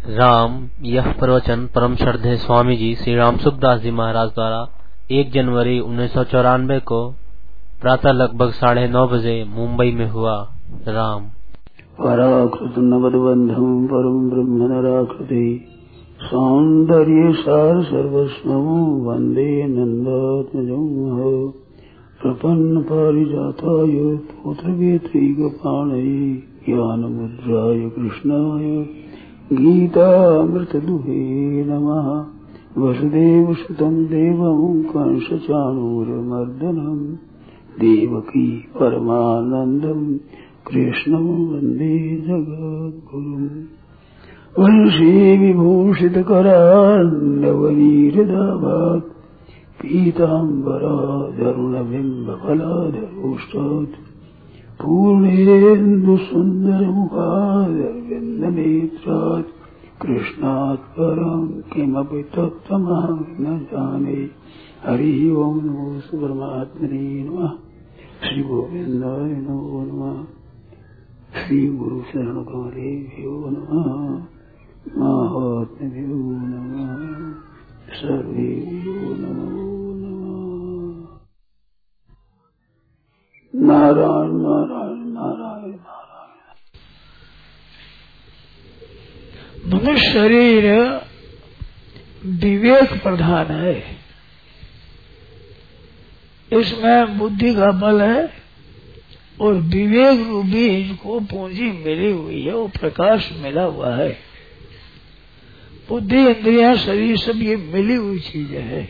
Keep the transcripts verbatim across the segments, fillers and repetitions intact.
राम यह प्रवचन परम श्रद्धेय स्वामी जी श्री राम सुखदास जी महाराज द्वारा एक जनवरी उन्नीस सौ चौरानवे को प्रातः लगभग साढ़े नौ बजे मुंबई में हुआ। राम पराकृत नवदबंधम परम ब्रह्म नराकृति सौंदर्य सार सर्वस्वं वंदे नंदात्मजं प्रपन्न पारिजाताय पुत्रवेत्रैकपाणये ज्ञानमुद्राय कृष्णाय गीतामृतदुहे नमः। वसुदेवसुतं देवं कंसचाणूरमर्दनं देवकी परमानन्दं कृष्णं वन्दे जगद्गुरुम्। वंशी विभूषितकरान्नवनीरदाभात् पीताम्बरादरुणबिम्बफलाधरोष्टात् पूर्णेन्दुसुन्दरमुखादरविन्दनेत्रात् कृष्णात् परं किमपि तत्त्वमहं न जाने। हरि ओं नमो परमात्मने नमः। श्री गोविन्दाय नमो नमः। श्री गुरु शरण कमलेभ्यो नमः। महात्म्यो नमः। सर्वेभ्यो नमो नमः। नारायण नारायण नारायण नारायण। मनुष्य शरीर विवेक प्रधान है, इसमें बुद्धि का बल है और विवेक रूपी को पूंजी मिली हुई है, वो प्रकाश मिला हुआ है। बुद्धि इंद्रियां शरीर सब ये मिली हुई चीजें है,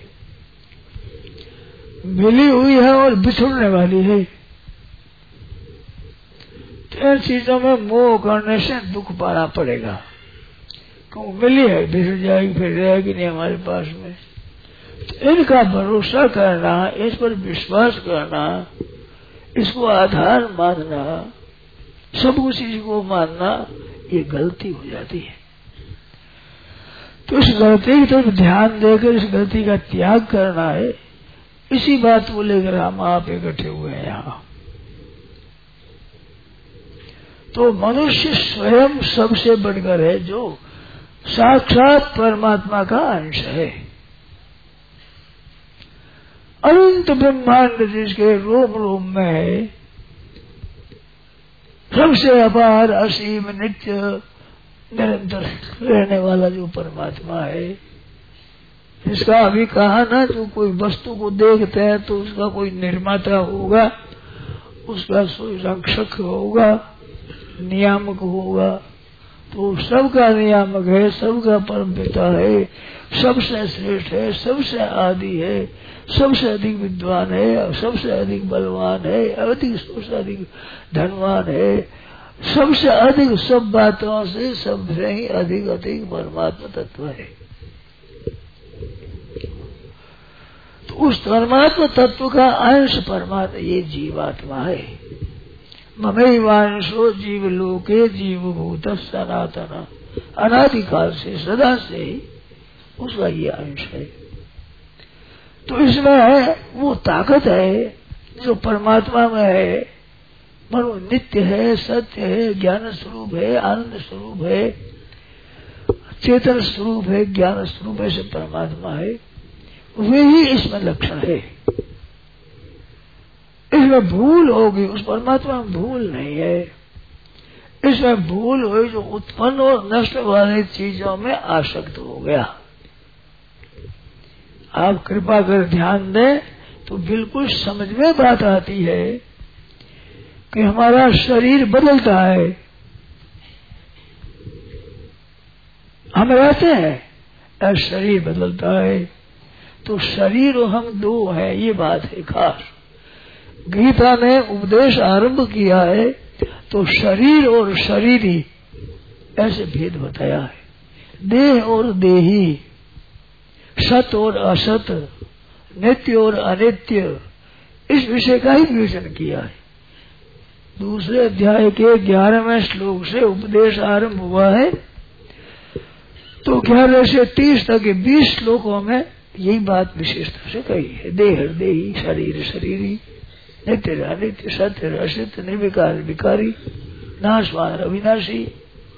मिली हुई है और बिछुड़ने वाली है। इन चीजों में मोह करने से दुख पाना पड़ेगा, क्यों मिली है, बिछड़ जाएगी फिर रहेगी नहीं हमारे पास में। तो इनका भरोसा करना, इस पर विश्वास करना, इसको आधार मानना, सब कुछ इसको मानना, ये गलती हो जाती है। तो इस गलती की तरफ ध्यान देकर इस गलती का त्याग करना है। इसी बात को लेकर हम आप इकट्ठे हुए हैं यहाँ। तो मनुष्य स्वयं सबसे बढ़कर है, जो साक्षात परमात्मा का अंश है। अनंत ब्रह्मांड जिसके रोम रोम में है, सबसे अपार असीम नित्य निरंतर रहने वाला जो परमात्मा है, जिसका अभी कहा ना, जो कोई वस्तु को देखते हैं तो उसका कोई निर्माता होगा, उसका कोई रक्षक होगा, नियामक होगा। तो सबका नियामक है, सबका परम पिता है, सबसे श्रेष्ठ है, सबसे आदि है, सबसे अधिक विद्वान है, सबसे अधिक बलवान है, अधिक सबसे अधिक धनवान है, सबसे अधिक सब बातों से सबसे ही अधिक अधिक परमात्मा तत्व है। तो उस परमात्मा तत्व का अंश परमात्मा ये जीवात्मा है। ममैवांशो जीव लोके जीव भूत सनातन, अनादिकाल से सदा से ही उसका ये अंश है। तो इसमें वो ताकत है जो परमात्मा में है, मनो नित्य है, सत्य है, ज्ञान स्वरूप है, आनंद स्वरूप है, चेतन स्वरूप है, ज्ञान स्वरूप है, सब परमात्मा है। वे ही इसमें लक्षण है। इसमें भूल होगी, उस परमात्मा में भूल नहीं है। इसमें भूल हुई जो उत्पन्न और नष्ट वाली चीजों में आसक्त हो गया। आप कृपा कर ध्यान दें तो बिल्कुल समझ में बात आती है कि हमारा शरीर बदलता है, हम रहते हैं, शरीर बदलता है। तो शरीर और हम दो हैं, ये बात है खास। गीता ने उपदेश आरंभ किया है तो शरीर और शरीरी ऐसे भेद बताया है। देह और देही, सत और असत, नित्य और अनित्य, इस विषय का ही विवेचन किया है। दूसरे अध्याय के ग्यारहवें श्लोक से उपदेश आरंभ हुआ है, तो ग्यारह से तीस तक के बीस श्लोकों में यही बात विशेषता से कही है। देह देही, शरीर शरीरी, नित्य अनित्य, सत्य असत्य, निर्विकार विकारी, नाशवान अविनाशी,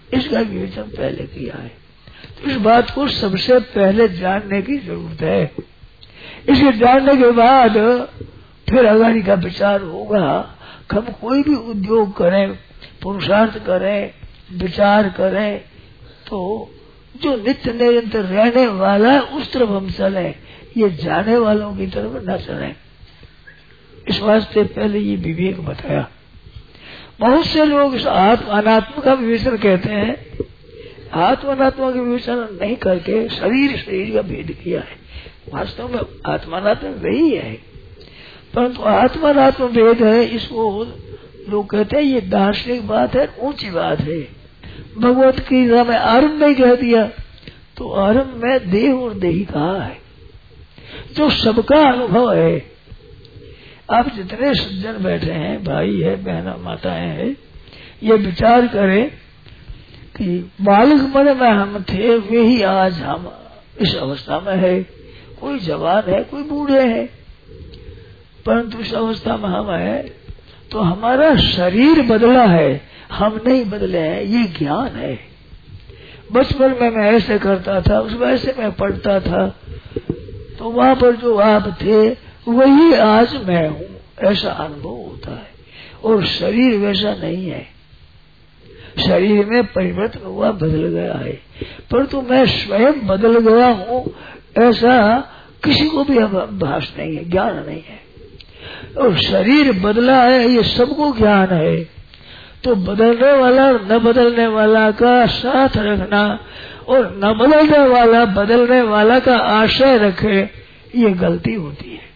इसका विवेचन पहले किया है। तो इस बात को सबसे पहले जानने की जरूरत है। इसे जानने के बाद फिर आगे का विचार होगा। हम कोई भी उद्योग करें, पुरुषार्थ करें, विचार करें, तो जो नित्य निरंतर रहने वाला है उस तरफ हम चले, ये जाने वालों की तरफ न चले। इस वास्ते पहले ये विवेक बताया। बहुत से लोग इस आत्म अनात्म का विवेचन कहते हैं, आत्म अनात्मा का विवेचन नहीं करके शरीर शरीर का भेद किया है। वास्तव में आत्मानात्म वही है, परंतु आत्मानात्म भेद है, इसको लोग कहते हैं ये दार्शनिक बात है, ऊंची बात है। भगवत गीता में आरंभ में कह दिया, तो आरंभ में देह और देही कहा है, जो सबका अनुभव है। आप जितने सज्जन बैठे हैं, भाई है, बहना, माताएं हैं, ये विचार करें कि बालक मन में हम थे, वे ही आज हम इस अवस्था में है। कोई जवान है, कोई बूढ़े हैं, परंतु इस अवस्था में हम है तो हमारा शरीर बदला है, हम नहीं बदले हैं, ये ज्ञान है। बचपन में मैं ऐसे करता था, उस वैसे मैं पढ़ता था, तो वहां पर जो आप थे वही आज मैं हूँ, ऐसा अनुभव होता है। और शरीर वैसा नहीं है, शरीर में परिवर्तन हुआ, बदल गया है, परंतु मैं स्वयं बदल गया हूँ ऐसा किसी को भी आभास नहीं है, ज्ञान नहीं है। और शरीर बदला है ये सबको ज्ञान है। तो बदलने वाला और न बदलने वाला का साथ रखना, और न बदलने वाला बदलने वाला का आशय रखे, ये गलती होती है।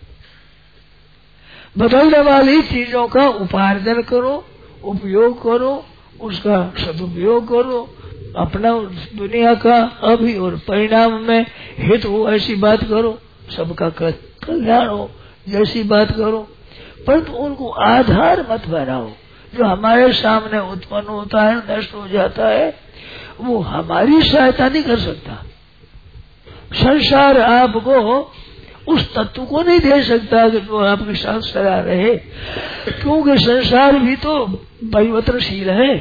बदलने वाली चीजों का उपार्जन करो, उपयोग करो, उसका सदुपयोग करो, अपना दुनिया का अभी और परिणाम में हित हो ऐसी बात करो, सबका कल्याण हो जैसी बात करो, परंतु उनको आधार मत बनाओ। जो हमारे सामने उत्पन्न होता है, नष्ट हो जाता है, वो हमारी सहायता नहीं कर सकता। संसार आपको उस तत्व को नहीं दे सकता कि जो आपके साथ सदा रहे, क्योंकि संसार भी तो परिवर्तनशील है।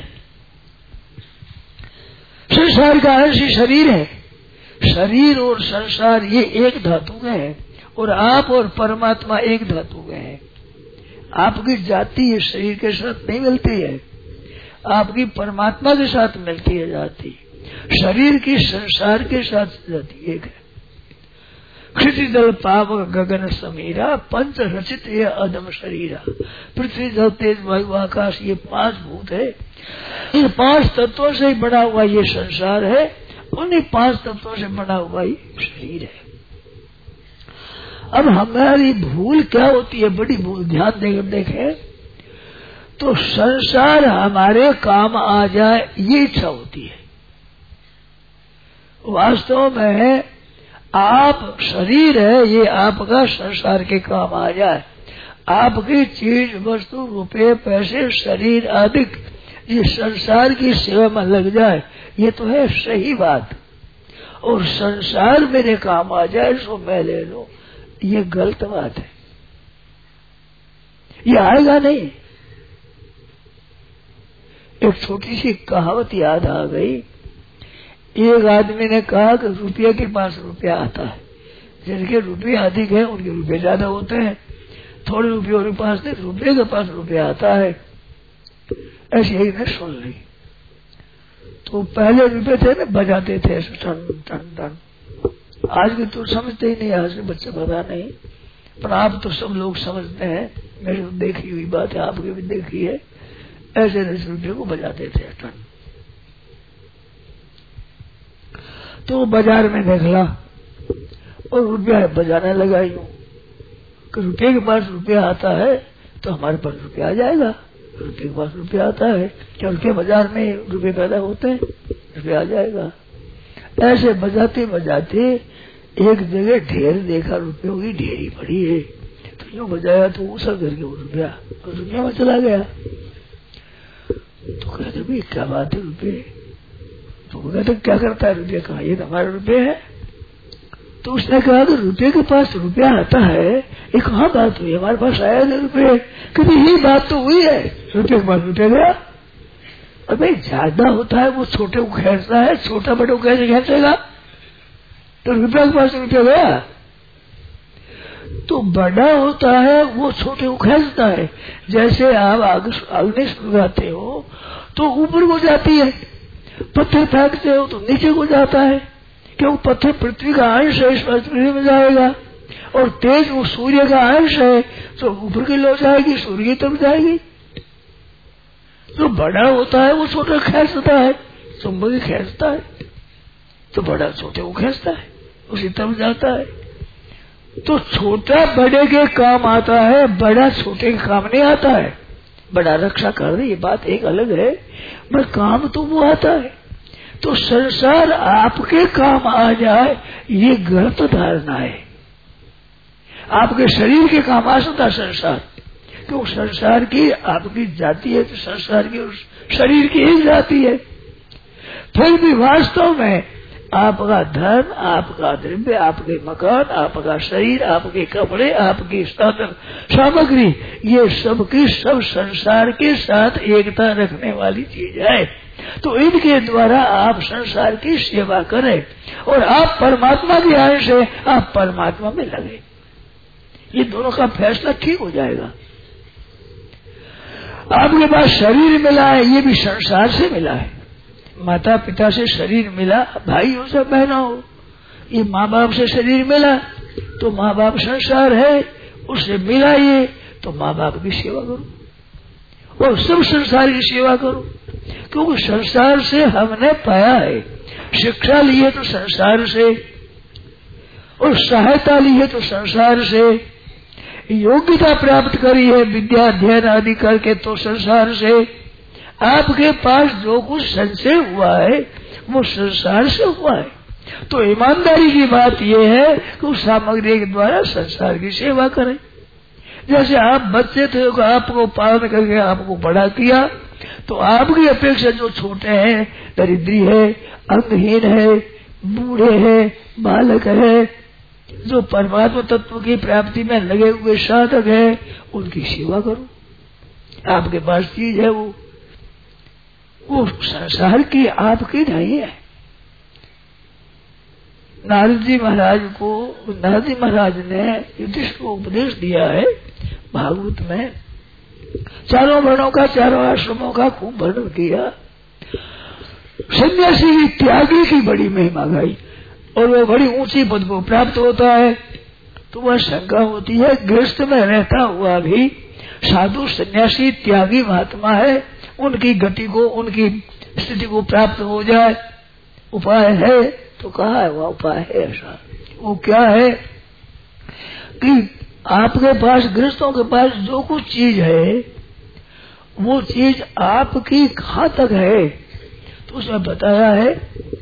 संसार का अंश शरीर है, शरीर और संसार ये एक धातु के हैं, और आप और परमात्मा एक धातु के हैं। आपकी जाति इस शरीर के साथ नहीं मिलती है, आपकी परमात्मा के साथ मिलती है जाति। शरीर की संसार के साथ जाति एक है। क्षिति दल पावक गगन समीरा, पंच रचित ये अदम शरीरा। पृथ्वी जल तेज वायु आकाश, ये पांच भूत है। इन पांच तत्वों से बना हुआ ये संसार है, उन्हीं पांच तत्वों से बना हुआ ये शरीर है। अब हमारी भूल क्या होती है, बड़ी भूल, ध्यान देकर देखें तो संसार हमारे काम आ जाए ये इच्छा होती है। वास्तव में आप शरीर है, ये आपका संसार के काम आ जाए, आपकी चीज वस्तु रुपए पैसे शरीर आदि ये संसार की सेवा में लग जाए, ये तो है सही बात। और संसार मेरे काम आ जाए सो मैं ले लो, ये गलत बात है, ये आएगा नहीं। एक छोटी सी कहावत याद आ गई। एक आदमी ने कहा कि रुपये के पास रुपया आता है, जिनके रुपये अधिक है उनके रुपये ज्यादा होते हैं, थोड़े रुपये के पास नहीं, रुपये के पास रुपया आता है। ऐसी ही ने सुन ली। तो पहले रुपये थे ना, बजाते थे ऐसे टन टन टन। आज के तो समझते ही नहीं, आज के बच्चे पता नहीं, पर आप तो सब लोग समझते हैं। मेरी तो देखी हुई बात है, आपकी भी देखी है। ऐसे रुपये को बजाते थे टन। तो बाजार में निकला और रुपया बजाने लगा यूं कि रुपये के पास रुपया आता है तो हमारे पास रुपया आ जाएगा। रुपये के पास रुपया आता है, क्या उनके बाजार में रुपये पैदा होते हैं, रुपया आ जाएगा। ऐसे बजाते बजाते एक जगह ढेर देखा, रुपयों की ढेरी पड़ी है, तो यूं बजाया तो उछल करके वो रुपया तो रुपया में चला गया। तो कहते भाई क्या बात है रुपये, तो कहते क्या करता है रुपये, कहा ये तो हमारे रुपये है। तो उसने कहा कि रुपये के पास रुपया आता है, ये कहाँ बात हुई, हमारे पास आया नहीं रुपये। कहते यही बात तो हुई है, रुपये के पास रुपया गया। और भाई ज्यादा होता है वो छोटे को खेचता है, छोटा बड़े को कैसे खेचेगा? तो रुपया के पास रुपया गया। तो बड़ा होता है वो छोटे को खेचता है। जैसे आप अग्नि सुलगाते हो तो ऊपर को जाती है, पत्थर फेंकते हो तो नीचे को जाता है, क्योंकि पत्थर पृथ्वी का अंश है, इस पृथ्वी में जाएगा। और तेज वो सूर्य का अंश है तो ऊपर की लो जाएगी, सूर्य की तरफ जाएगी। जो बड़ा होता है वो छोटा खींचता है, चुंबक खींचता है, तो बड़ा छोटे को खींचता है, उसी तरफ जाता है। तो छोटा बड़े के काम आता है, बड़ा छोटे के काम नहीं आता है। बड़ा रक्षा कर दे ये बात एक अलग है, पर काम तो वो आता है। तो संसार आपके काम आ जाए ये गलत धारणा है। आपके शरीर के काम आ सकता संसार, क्यों? संसार की आपकी जाति है तो संसार की उस शरीर की एक जाति है। फिर भी वास्तव में आपका धन, आपका द्रव्य, आपके मकान, आपका शरीर, आपके कपड़े, आपकी साधन सामग्री, ये सब की सब संसार के साथ एकता रखने वाली चीज है। तो इनके द्वारा आप संसार की सेवा करें और आप परमात्मा के अंश से आप परमात्मा में लगे, ये दोनों का फैसला ठीक हो जाएगा। आपके पास शरीर मिला है, ये भी संसार से मिला है। माता पिता से शरीर मिला, भाइयों से बहनों, ये माँ बाप से शरीर मिला तो माँ बाप संसार है, उससे मिला ये तो माँ बाप की सेवा करो और सब संसार की सेवा करो, क्योंकि संसार से हमने पाया है। शिक्षा ली है तो संसार से, और सहायता ली है तो संसार से, योग्यता प्राप्त करी है विद्या अध्ययन आदि करके तो संसार से। आपके पास जो कुछ संचय हुआ है वो संसार से हुआ है। तो ईमानदारी की बात यह है कि उस सामग्री के द्वारा संसार की सेवा करें। जैसे आप बच्चे थे, आपको पालन करके आपको बड़ा किया, तो आपकी अपेक्षा जो छोटे हैं, दरिद्री है, अंगहीन है, बूढ़े हैं, बालक है, जो परमात्मा तत्व की प्राप्ति में लगे हुए साधक है, उनकी सेवा करो। आपके पास चीज है वो वो संसार की आपकी नहीं है। नारद जी महाराज को नारद जी महाराज ने युधिष्ठिर को उपदेश दिया है भागवत में, चारों वर्णों का, चारों आश्रमों का खूब वर्णन किया। सन्यासी की, त्यागी की बड़ी महिमा गाई और वो बड़ी ऊंची पद को प्राप्त होता है। तो वह शंका होती है, गृहस्थ में रहता हुआ भी साधु सन्यासी त्यागी महात्मा है, उनकी गति को, उनकी स्थिति को प्राप्त हो जाए, उपाय है? तो कहा है वह उपाय है ऐसा। वो क्या है कि आपके पास, गृहस्थों के पास जो कुछ चीज है वो चीज आपकी कहाँ तक है? तो उसमें बताया है,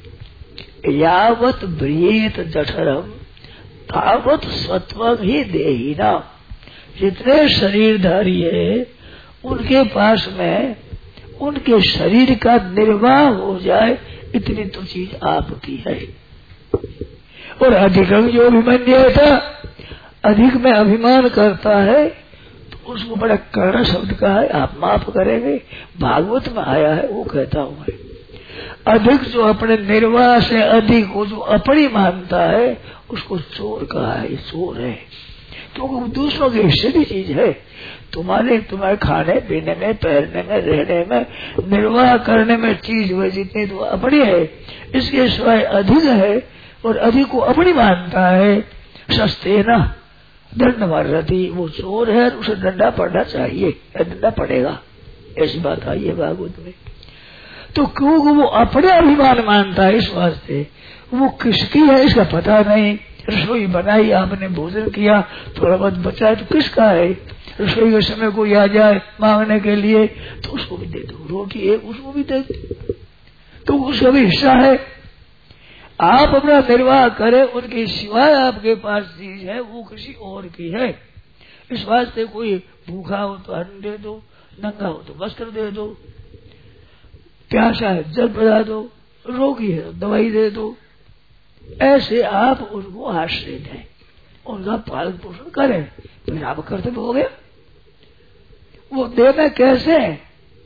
यावत ब्रियेत जठरम तावत सत्वं ही देहिना। जितने शरीरधारी है उनके पास में उनके शरीर का निर्वाह हो जाए इतनी तो चीज आपकी है। और अधिकम जो अभिमन्य था, अधिक में अभिमान करता है तो उसको बड़ा कर्ण शब्द का है, आप माफ करेंगे, भागवत में आया है वो कहता हूँ मैं। अधिक जो अपने निर्वाह से अधिक को जो अपनी मानता है उसको चोर कहा है, ये चोर है, क्योंकि दूसरों के हिस्से की चीज है। तुम्हारे तुम्हारे खाने पीने में, पहनने में, रहने में, निर्वाह करने में चीज हुए जितनी तो अपनी है, इसके सिवाय अधिक है और अधिक को अपनी मानता है। सस्ते ना दंड मार रही, वो चोर है, उसे डंडा पड़ना चाहिए, डंडा पड़ेगा, ऐसी बात आई है भागवत में। तो क्योंकि वो अपने अभिमान मानता है, इस वास्ते वो किसकी है इसका पता नहीं। रसोई बनाई, आपने भोजन किया, थोड़ा बहुत बचा है तो किसका है? रसोई के समय कोई आ जाए मांगने के लिए तो उसको भी दे दो, रोटी है उसको भी दे दो, तो उसका भी हिस्सा है। आप अपना निर्वाह करें, उनके सिवाय आपके पास चीज है वो किसी और की है। इस वास्ते कोई भूखा हो तो अन्न दे दो, नंगा हो तो वस्त्र दे दो, प्यासा है जल पिला दो, रोगी है तो दवाई दे दो। ऐसे आप उनको आश्रय दें, उनका पालन पोषण करें, फिर आप कर्तव्य हो गया। वो देना कैसे?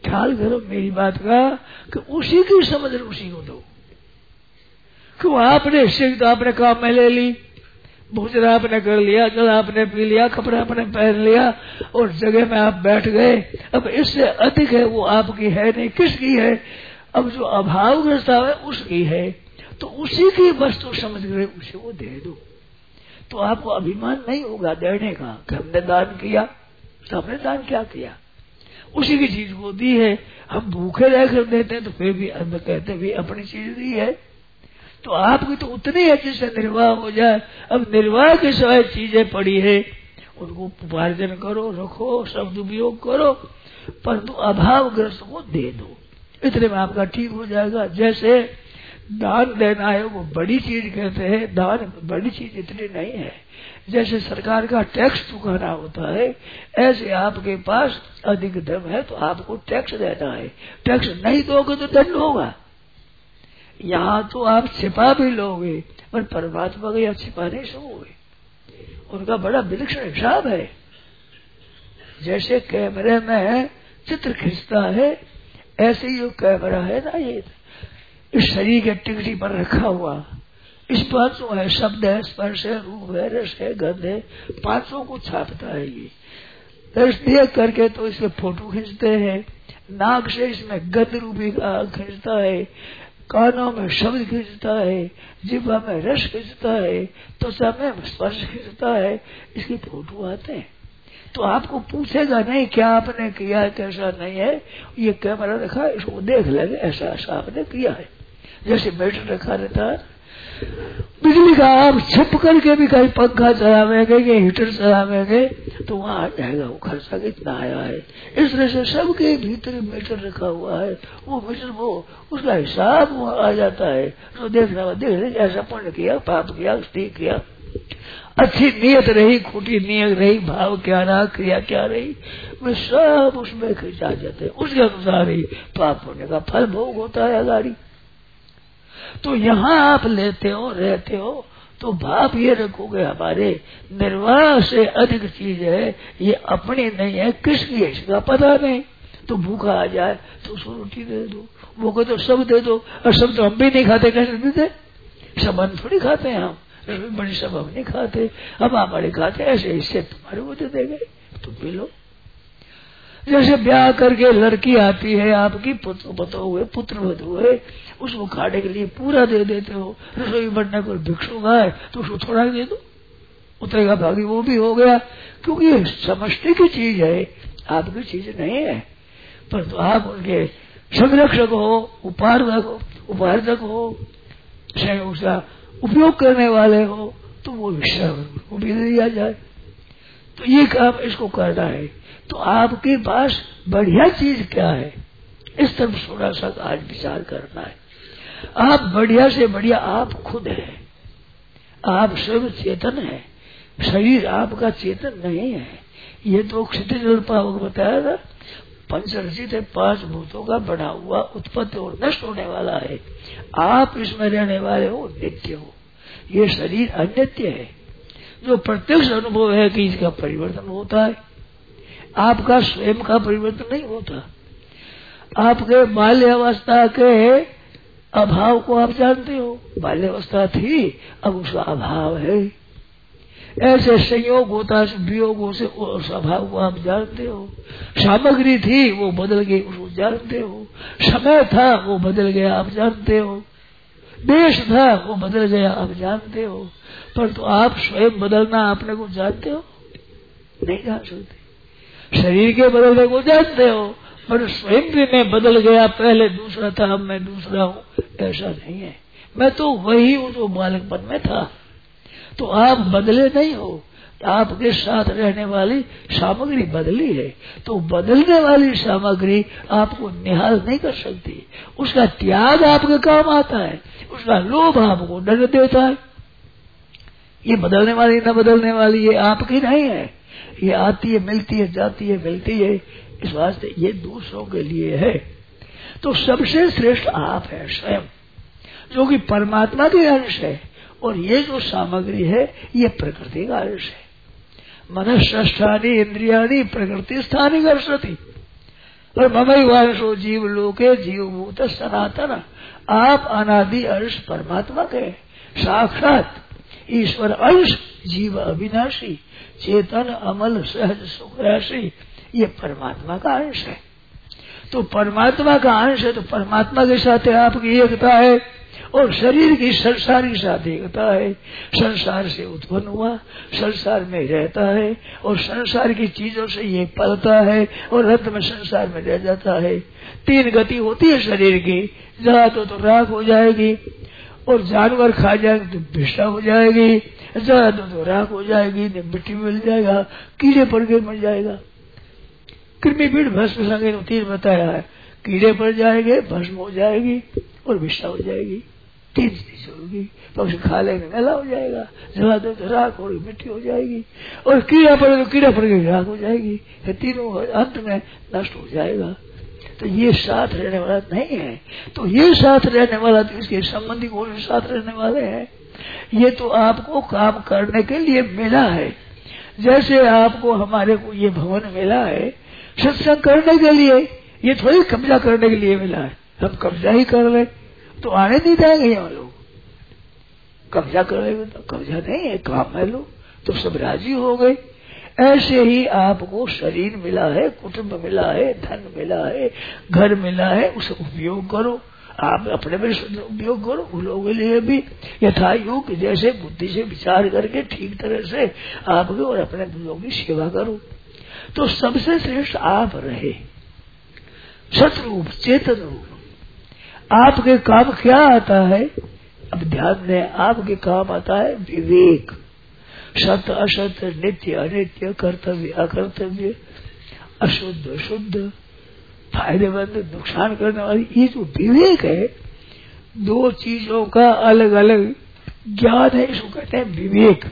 ख्याल करो मेरी बात का कि उसी की समझ उसी को दो। क्यों आपने सिर तो आपने काम में ले ली, भोजन आपने कर लिया, जल आपने पी लिया, कपड़े आपने पहन लिया और जगह में आप बैठ गए। अब इससे अधिक है वो आपकी है नहीं, किसकी है? अब जो अभावग्रस्त है उसकी है। तो उसी की वस्तु समझ कर उसी को दे दो, तो आपको अभिमान नहीं होगा देने का कि हमने दान किया। तो हमने दान क्या किया? उसी की चीज को दी है। हम भूखे रहकर देते हैं तो फिर भी हम कहते भी अपनी चीज दी है। तो आपकी तो उतनी है जिससे निर्वाह हो जाए। अब निर्वाह की सहाय चीजें पड़ी है, उनको उपार्जन करो, रखो, शब्द उपयोग करो, परंतु अभावग्रस्त को दे दो, इतने में आपका ठीक हो जाएगा। जैसे दान देना है वो बड़ी चीज कहते हैं, दान बड़ी चीज इतनी नहीं है। जैसे सरकार का टैक्स चुकाना होता है, ऐसे आपके पास अधिक धन है तो आपको टैक्स देना है। टैक्स नहीं दोगे तो दंड होगा। यहाँ तो आप छिपा भी लोगे पर परमात्मा को यहाँ छिपा नहीं सकोगे। उनका बड़ा विलक्षण हिसाब है। जैसे कैमरे में चित्र खींचता है, ऐसे ही जो कैमरा है ना, ये इस शरीर के टिकटी पर रखा हुआ, इस पांचों है, शब्द है, स्पर्श है, रूप है, रस है, गंध है, पांचों को छापता है। ये दर्श देख करके तो इसके फोटो खींचते हैं, नाक से इसमें गंध रूपी का खींचता है, कानों में शब्द खींचता है, जिह्वा में रस खींचता है, त्वचा में स्पर्श खींचता है, इसके फोटो आते हैं। तो आपको पूछेगा नहीं क्या आपने किया है, कैसा नहीं है। ये कैमरा रखा है, इसको देख लेंगे ऐसा ऐसा आपने किया है। जैसे मीटर रखा रहता है बिजली का, आप छिप करके भी कहीं पंखा चलावेंगे कि हीटर चलावेंगे तो वहां आ जाएगा वो खर्चा कितना आया है। इस तरह से सबके भीतर मीटर रखा हुआ है, वो मीटर वो उसका हिसाब वो आ जाता है। तो देखना देख ऐसा पुण्य किया, पाप किया, ठीक किया, अच्छी नियत रही, खोटी नियत रही, भाव क्या रहा, क्रिया क्या रही, वे सब उसमें खिंचा जाते हैं। उसके अनुसार ही पाप होने का फल भोग होता है गाड़ी। तो यहाँ आप लेते हो, रहते हो, तो भाव ये रखोगे हमारे निर्वाह से अधिक चीज है, ये अपनी नहीं है, किसकी है इसका पता नहीं। तो भूखा आ जाए तो उसको रोटी दे दो, भूखे तो सब दे दो। और सब तो हम भी नहीं खाते, कैसे देते? सब हम थोड़ी खाते हैं, हम बड़ी सब हम नहीं खाते, हम हमारे खाते, ऐसे इससे तुम्हारे को दे देंगे, तुम पी लो। जैसे ब्याह करके लड़की आती है आपकी, पुत्र पतो हुए, पुत्र वधू हुए, उसको खाने के लिए पूरा दे देते हो। रसोई बनने पर भिक्षुक आए तो उसको थोड़ा ही दे दो, उतरेगा भागी वो भी हो गया, क्योंकि ये समझने की चीज है, आपकी चीज नहीं है। पर तो आप उनके संरक्षक हो, उपार्जक हो, उपार्जक हो, उसका उपयोग करने वाले हो, तो वो विषय वो भी दिया जाए। तो ये काम इसको करना है। तो आपके पास बढ़िया चीज क्या है, इस तरफ थोड़ा सा आज विचार करना है। आप बढ़िया से बढ़िया आप खुद हैं, आप स्वयं चेतन है, शरीर आपका चेतन नहीं है। ये तो क्षितिज पावक बताया था, पंचरचित है, पांच भूतों का बना हुआ, उत्पत्ति और नष्ट होने वाला है। आप इसमें रहने वाले हो, नित्य हो। ये शरीर अनित्य है, जो प्रत्यक्ष अनुभव है कि इसका परिवर्तन होता है। आपका स्वयं का परिवर्तन नहीं होता। आपके बाल्यावस्था के अभाव को आप जानते हो, बाल्यावस्था थी, अब उसका अभाव है। ऐसे संयोग होता है, वियोगों से उस अभाव को आप जानते हो। सामग्री थी वो बदल गई, उसको जानते हो। समय था वो बदल गया, आप जानते हो। देश था वो बदल गया, आप जानते हो। पर तो आप स्वयं बदलना अपने को जानते हो? नहीं जान सकते। शरीर के बदलने को जानते हो, पर स्वयं भी मैं बदल गया, पहले दूसरा था, अब मैं दूसरा हूँ, ऐसा नहीं है। मैं तो वही हूँ जो बालकपन में था। तो आप बदले नहीं हो, आपके साथ रहने वाली सामग्री बदली है। तो बदलने वाली सामग्री आपको निहाल नहीं कर सकती, उसका त्याग आपके काम आता है, उसका लोभ आपको दंड देता है। ये बदलने वाली न बदलने वाली ये आपकी नहीं है, ये आती है, मिलती है, जाती है, मिलती है, इस वास्ते ये दूसरों के लिए है। तो सबसे श्रेष्ठ आप है स्वयं, जो कि परमात्मा के अंश है, और ये जो सामग्री है ये प्रकृति का अंश है। मनस्ष्ठानि इंद्रियाणि प्रकृति स्थानी कर्षति। और ममई वारसो जीव लोके जीव भूत सनातन, आप अनादि अंश परमात्मा के साक्षात ईश्वर अंश, जीव अविनाशी, चेतन अमल सहज सुख राशि, ये परमात्मा का अंश है। तो परमात्मा का अंश है तो परमात्मा के साथ आपकी एकता है और शरीर की संसार के साथ एकता है। संसार से उत्पन्न हुआ, संसार में रहता है और संसार की चीजों से ये पलता है और अंत में संसार में रह जाता है। तीन गति होती है शरीर की, जहाँ तो, तो राख हो जाएगी और जानवर खा जाएंगे तो भिष्टा हो जाएगी, जहाँ तो, तो राख हो जाएगी, मिट्टी मिल जाएगा, कीड़े पड़ के मर जाएगा। कृमि पीठ भस्म संगे तीन बताया है, कीड़े पड़ जाएंगे, भस्म हो जाएगी और विषा हो जाएगी। तीन चीज होगी, पक्षी खा लेंगे मेला हो जाएगा, जला दो तो राख होगी, मिट्टी हो जाएगी, और कीड़ा पड़े तो कीड़ा पड़ के राख हो जाएगी, तीनों अंत में नष्ट हो जाएगा। तो ये साथ रहने वाला नहीं है। तो ये साथ रहने वाला तो इसके संबंधी को साथ रहने वाले हैं। ये तो आपको काम करने के लिए मिला है। जैसे आपको हमारे को ये भवन मिला है सत्संग करने के लिए, ये थोड़ी कब्जा करने के लिए मिला है। हम कब्जा ही कर ले तो आने नहीं देंगे यहाँ लोग। कब्जा कर लेंगे तो कब्जा नहीं है, काम है लोग तो सब राजी हो गए। ऐसे ही आपको शरीर मिला है, कुटुंब मिला है, धन मिला है, घर मिला है, उसे उपयोग करो। आप अपने में उपयोग करो, उन लोगों के लिए भी यथा योग जैसे बुद्धि से विचार करके ठीक तरह से आपके और अपने लोगों की सेवा करो। तो सबसे श्रेष्ठ आप रहे, सतरूप चेतन रूप। आपके काम क्या आता है? अब ध्यान दें, आपके काम आता है विवेक। सत्य असत्य, नित्य अनित्य, कर्तव्य अकर्तव्य, अशुद्ध शुद्ध, फायदेमंद नुकसान करने वाली, ये जो विवेक है, दो चीजों का अलग अलग ज्ञान है, इसको कहते हैं विवेक।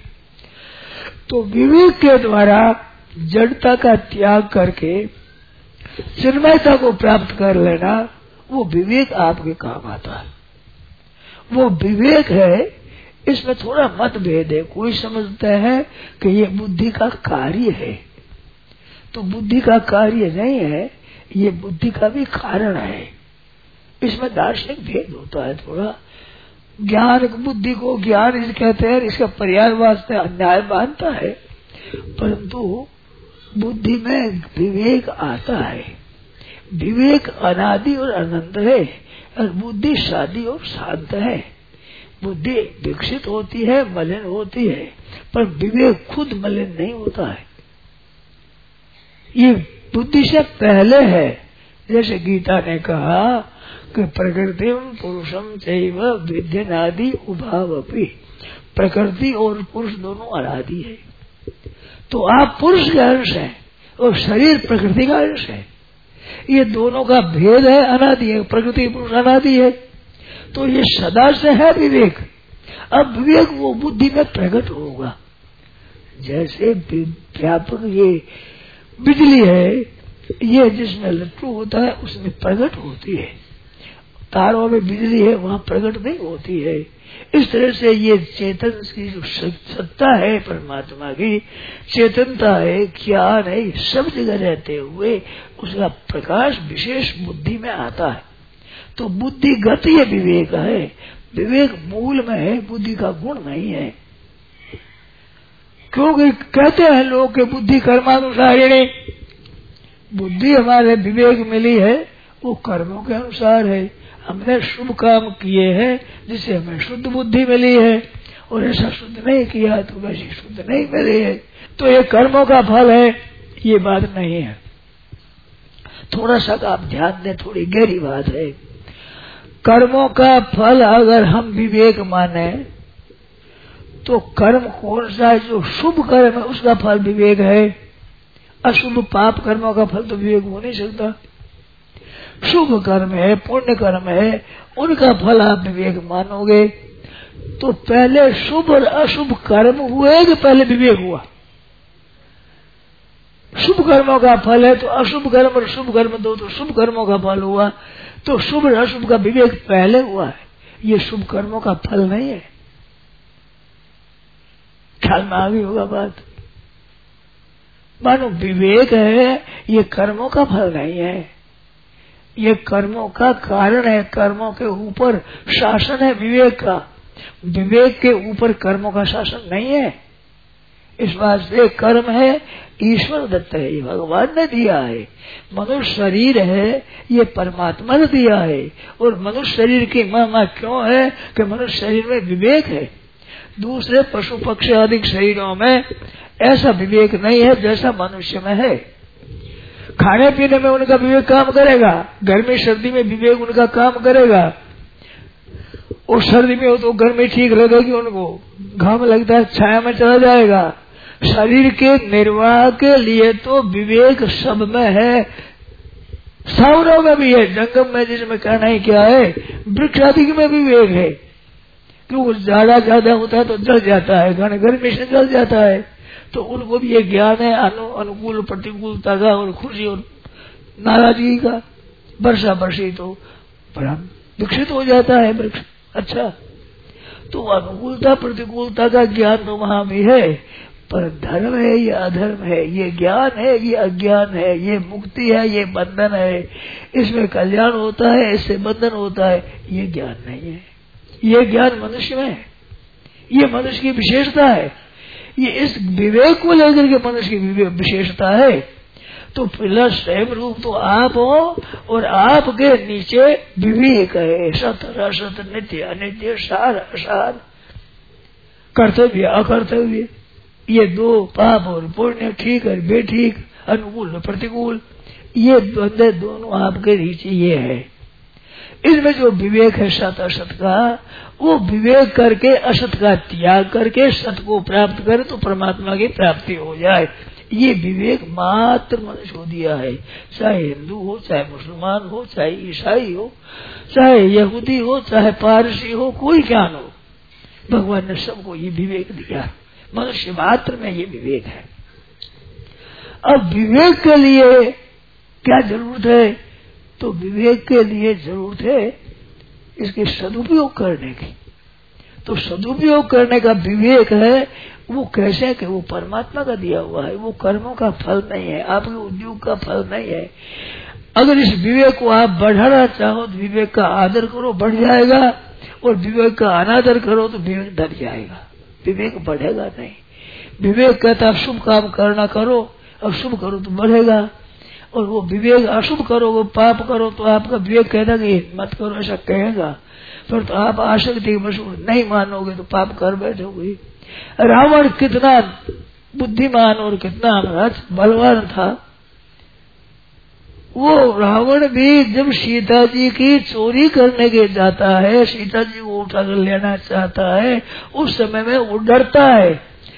तो विवेक के द्वारा जड़ता का त्याग करके चिन्मयता को प्राप्त कर लेना, वो विवेक आपके काम आता है। वो विवेक है, इसमें थोड़ा मतभेद है। कोई समझता है कि ये बुद्धि का कार्य है, तो बुद्धि का कार्य नहीं है, ये बुद्धि का भी कारण है। इसमें दार्शनिक भेद होता है थोड़ा। ज्ञान बुद्धि को ज्ञान इसे कहते हैं, इसका पर्याय वास्ते अन्याय मानता है, परंतु बुद्धि में विवेक आता है। विवेक अनादि और अनंत है और बुद्धि शादी और शांत है। बुद्धि विकसित होती है, मलिन होती है, पर विवेक खुद मलिन नहीं होता है। ये बुद्धि से पहले है। जैसे गीता ने कहा कि प्रकृति पुरुषम चैव विद्यनादि उभावपि, प्रकृति और पुरुष दोनों अनादि है। तो आप पुरुष के अंश हैं और शरीर प्रकृति का अंश है। ये दोनों का भेद है, अनादि है। प्रकृति पुरुष अनादि है, तो ये सदा से है विवेक। अब विवेक वो बुद्धि में प्रकट होगा। जैसे व्यापक ये बिजली है, ये जिसमें लट्टू होता है उसमें प्रकट होती है। तारों में बिजली है, वहाँ प्रकट नहीं होती है। इस तरह से ये चेतन की जो सत्ता है, परमात्मा की चेतनता है, ज्ञान है, सब जगह रहते हुए उसका प्रकाश विशेष बुद्धि में आता है। तो बुद्धिगत ये विवेक है। विवेक मूल में है, बुद्धि का गुण नहीं है। क्योंकि कहते हैं लोग कि बुद्धि कर्मानुसारिणी, बुद्धि हमारे विवेक मिली है वो कर्मों के अनुसार है। हमने शुभ काम किए हैं जिससे हमें शुद्ध बुद्धि मिली है, और ऐसा शुद्ध नहीं किया तो वैसी शुद्ध नहीं मिली है। तो ये कर्मों का फल है, ये बात नहीं है। थोड़ा सा आप ध्यान दें, थोड़ी गहरी बात है। कर्मों का फल अगर हम विवेक माने तो कर्म कौन सा है? जो शुभ कर्म है उसका फल विवेक है। अशुभ पाप कर्मों का फल तो विवेक हो नहीं सकता। शुभ कर्म है, पुण्य कर्म है, उनका फल आप विवेक मानोगे। तो पहले शुभ और अशुभ कर्म हुए कि पहले विवेक हुआ? शुभ कर्मों का फल है तो अशुभ कर्म और शुभ कर्म दो, तो शुभ कर्मों का फल हुआ। तो शुभ और अशुभ का विवेक पहले हुआ है, ये शुभ कर्मों का फल नहीं है। ख्याल में आ गई होगा बात। मानो विवेक है, ये कर्मों का फल नहीं है। ये कर्मों का कारण है, कर्मों के ऊपर शासन है विवेक का। विवेक के ऊपर कर्मों का शासन नहीं है। इस बात से कर्म है ईश्वर दत्त है, ये भगवान ने दिया है। मनुष्य शरीर है ये परमात्मा ने दिया है। और मनुष्य शरीर की महिमा क्यों है कि मनुष्य शरीर में विवेक है। दूसरे पशु पक्षी आदि शरीरों में ऐसा विवेक नहीं है जैसा मनुष्य में है। खाने पीने में उनका विवेक काम करेगा, गर्मी सर्दी में विवेक उनका काम करेगा। और सर्दी में हो तो गर्मी ठीक लगेगी उनको, घाम लगता है छाया में चला जाएगा। शरीर के निर्वाह के लिए तो विवेक सब में है, सावरों में भी है, जंगम में जिसमें कहना ही क्या है, वृक्ष आदि में विवेक है। क्योंकि जाड़ा ज्यादा होता है तो जल जाता है, घने गर्मी से जल जाता है, तो उनको भी ये ज्ञान है अनु, अनुकूल प्रतिकूलता का और खुशी और नाराजगी का। वर्षा बरसी तो बड़ा विकसित हो जाता है वृक्ष। अच्छा, तो अनुकूलता प्रतिकूलता का ज्ञान तो वहां भी है, पर धर्म है ये अधर्म है, ये ज्ञान है ये अज्ञान है, ये मुक्ति है ये बंधन है, इसमें कल्याण होता है इससे बंधन होता है, ये ज्ञान नहीं है। ये ज्ञान मनुष्य में है, ये मनुष्य की विशेषता है। ये इस विवेक को लेकर के मनुष्य की विशेषता है। तो पहला स्वयं रूप तो आप हो और आपके नीचे विवेक है, सत असत नित्य अनित्य सार असार, कर्तव्य अकर्तव्य, ये दो पाप और पुण्य, ठीक और बेठीक, अनुकूल और प्रतिकूल, ये द्वंद्व दोनों आपके नीचे ये है। इसमें जो विवेक है सत असत का, वो विवेक करके असत का त्याग करके सत को प्राप्त करे तो परमात्मा की प्राप्ति हो जाए। ये विवेक मात्र मनुष्य को दिया है, चाहे हिंदू हो, चाहे मुसलमान हो, चाहे ईसाई हो, चाहे यहूदी हो, चाहे पारसी हो, कोई ज्ञान हो, भगवान ने सबको ये विवेक दिया। मनुष्य मात्र में ये विवेक है। अब विवेक के लिए क्या जरूरत है? तो विवेक के लिए जरूरत है इसके सदुपयोग करने की। तो सदुपयोग करने का विवेक है, वो कैसे कि वो परमात्मा का दिया हुआ है, वो कर्मों का फल नहीं है, आपके उद्योग का फल नहीं है। अगर इस विवेक को आप बढ़ाना चाहो तो विवेक का आदर करो, बढ़ जाएगा, और विवेक का अनादर करो तो विवेक दब जाएगा, विवेक बढ़ेगा नहीं। विवेक कहता है शुभ काम करना करो, और शुभ करो तो बढ़ेगा, और वो विवेक अशुभ करो, वो पाप करो तो आपका विवेक कहता कि मत करो, ऐसा कहेगा, फिर तो आप आसक्ति नहीं मानोगे तो पाप कर बैठोगे। रावण कितना बुद्धिमान और कितना बलवान था, वो रावण भी जब सीता जी की चोरी करने के जाता है, सीता जी को उठा कर लेना चाहता है, उस समय में वो डरता है।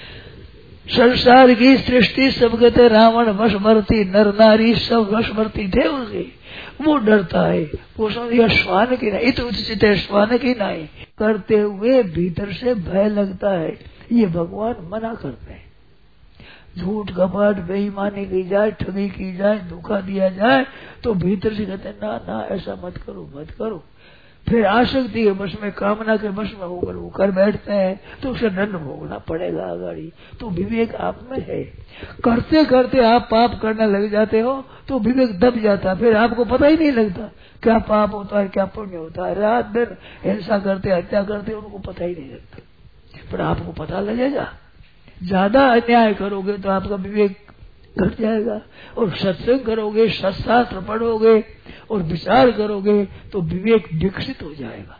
संसार की सृष्टि सब कहते रावण वशवर्ती, नर नारी सब वशवर्ती थे उसके, वो डरता है। वो समझिए श्वान की नहीं, तो उचित श्वान की नहीं करते हुए भीतर से भय लगता है। ये भगवान मना करते हैं, झूठ कपट बेईमानी की जाए, ठगी की जाए, धोखा दिया जाए तो भीतर से कहते ना ना ऐसा मत करो मत करो। फिर आसक्ति के बस में, कामना के बस में होकर वो कर बैठते हैं तो उसे दंड भोगना पड़ेगा आगाड़ी। तो विवेक आप में है, करते करते आप पाप करने लग जाते हो तो विवेक दब जाता है, फिर आपको पता ही नहीं लगता क्या पाप होता है क्या पुण्य होता है। रात दिन हिंसा करते हत्या करते उनको पता ही नहीं लगता, पर आपको पता लगेगा। ज्यादा अन्याय करोगे तो आपका विवेक घट जाएगा, और सत्संग करोगे, सत्शास्त्र पढ़ोगे और विचार करोगे तो विवेक विकसित हो जाएगा।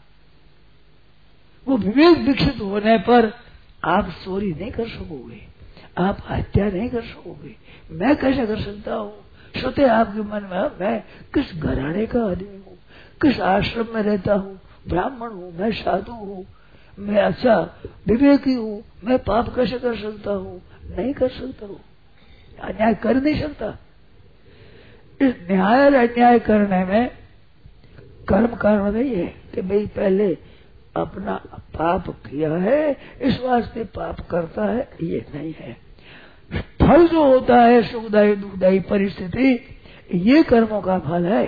वो विवेक विकसित होने पर आप चोरी नहीं कर सकोगे, आप हत्या नहीं कर सकोगे। मैं कैसे कर सकता हूँ? स्वतः आपके मन में मैं किस घराने का आदमी हूँ, किस आश्रम में रहता हूँ, ब्राह्मण हूँ, मैं साधु हूँ, मैं अच्छा विवेकी हूँ, मैं पाप कैसे कर सकता हूँ? नहीं कर सकता हूँ, अन्याय कर नहीं सकता। इस न्याय और अन्याय करने में कर्म कारण नहीं है कि भाई पहले अपना पाप किया है इस वास्ते पाप करता है, ये नहीं है। फल जो होता है सुखदायी दुखदायी परिस्थिति, ये कर्मों का फल है।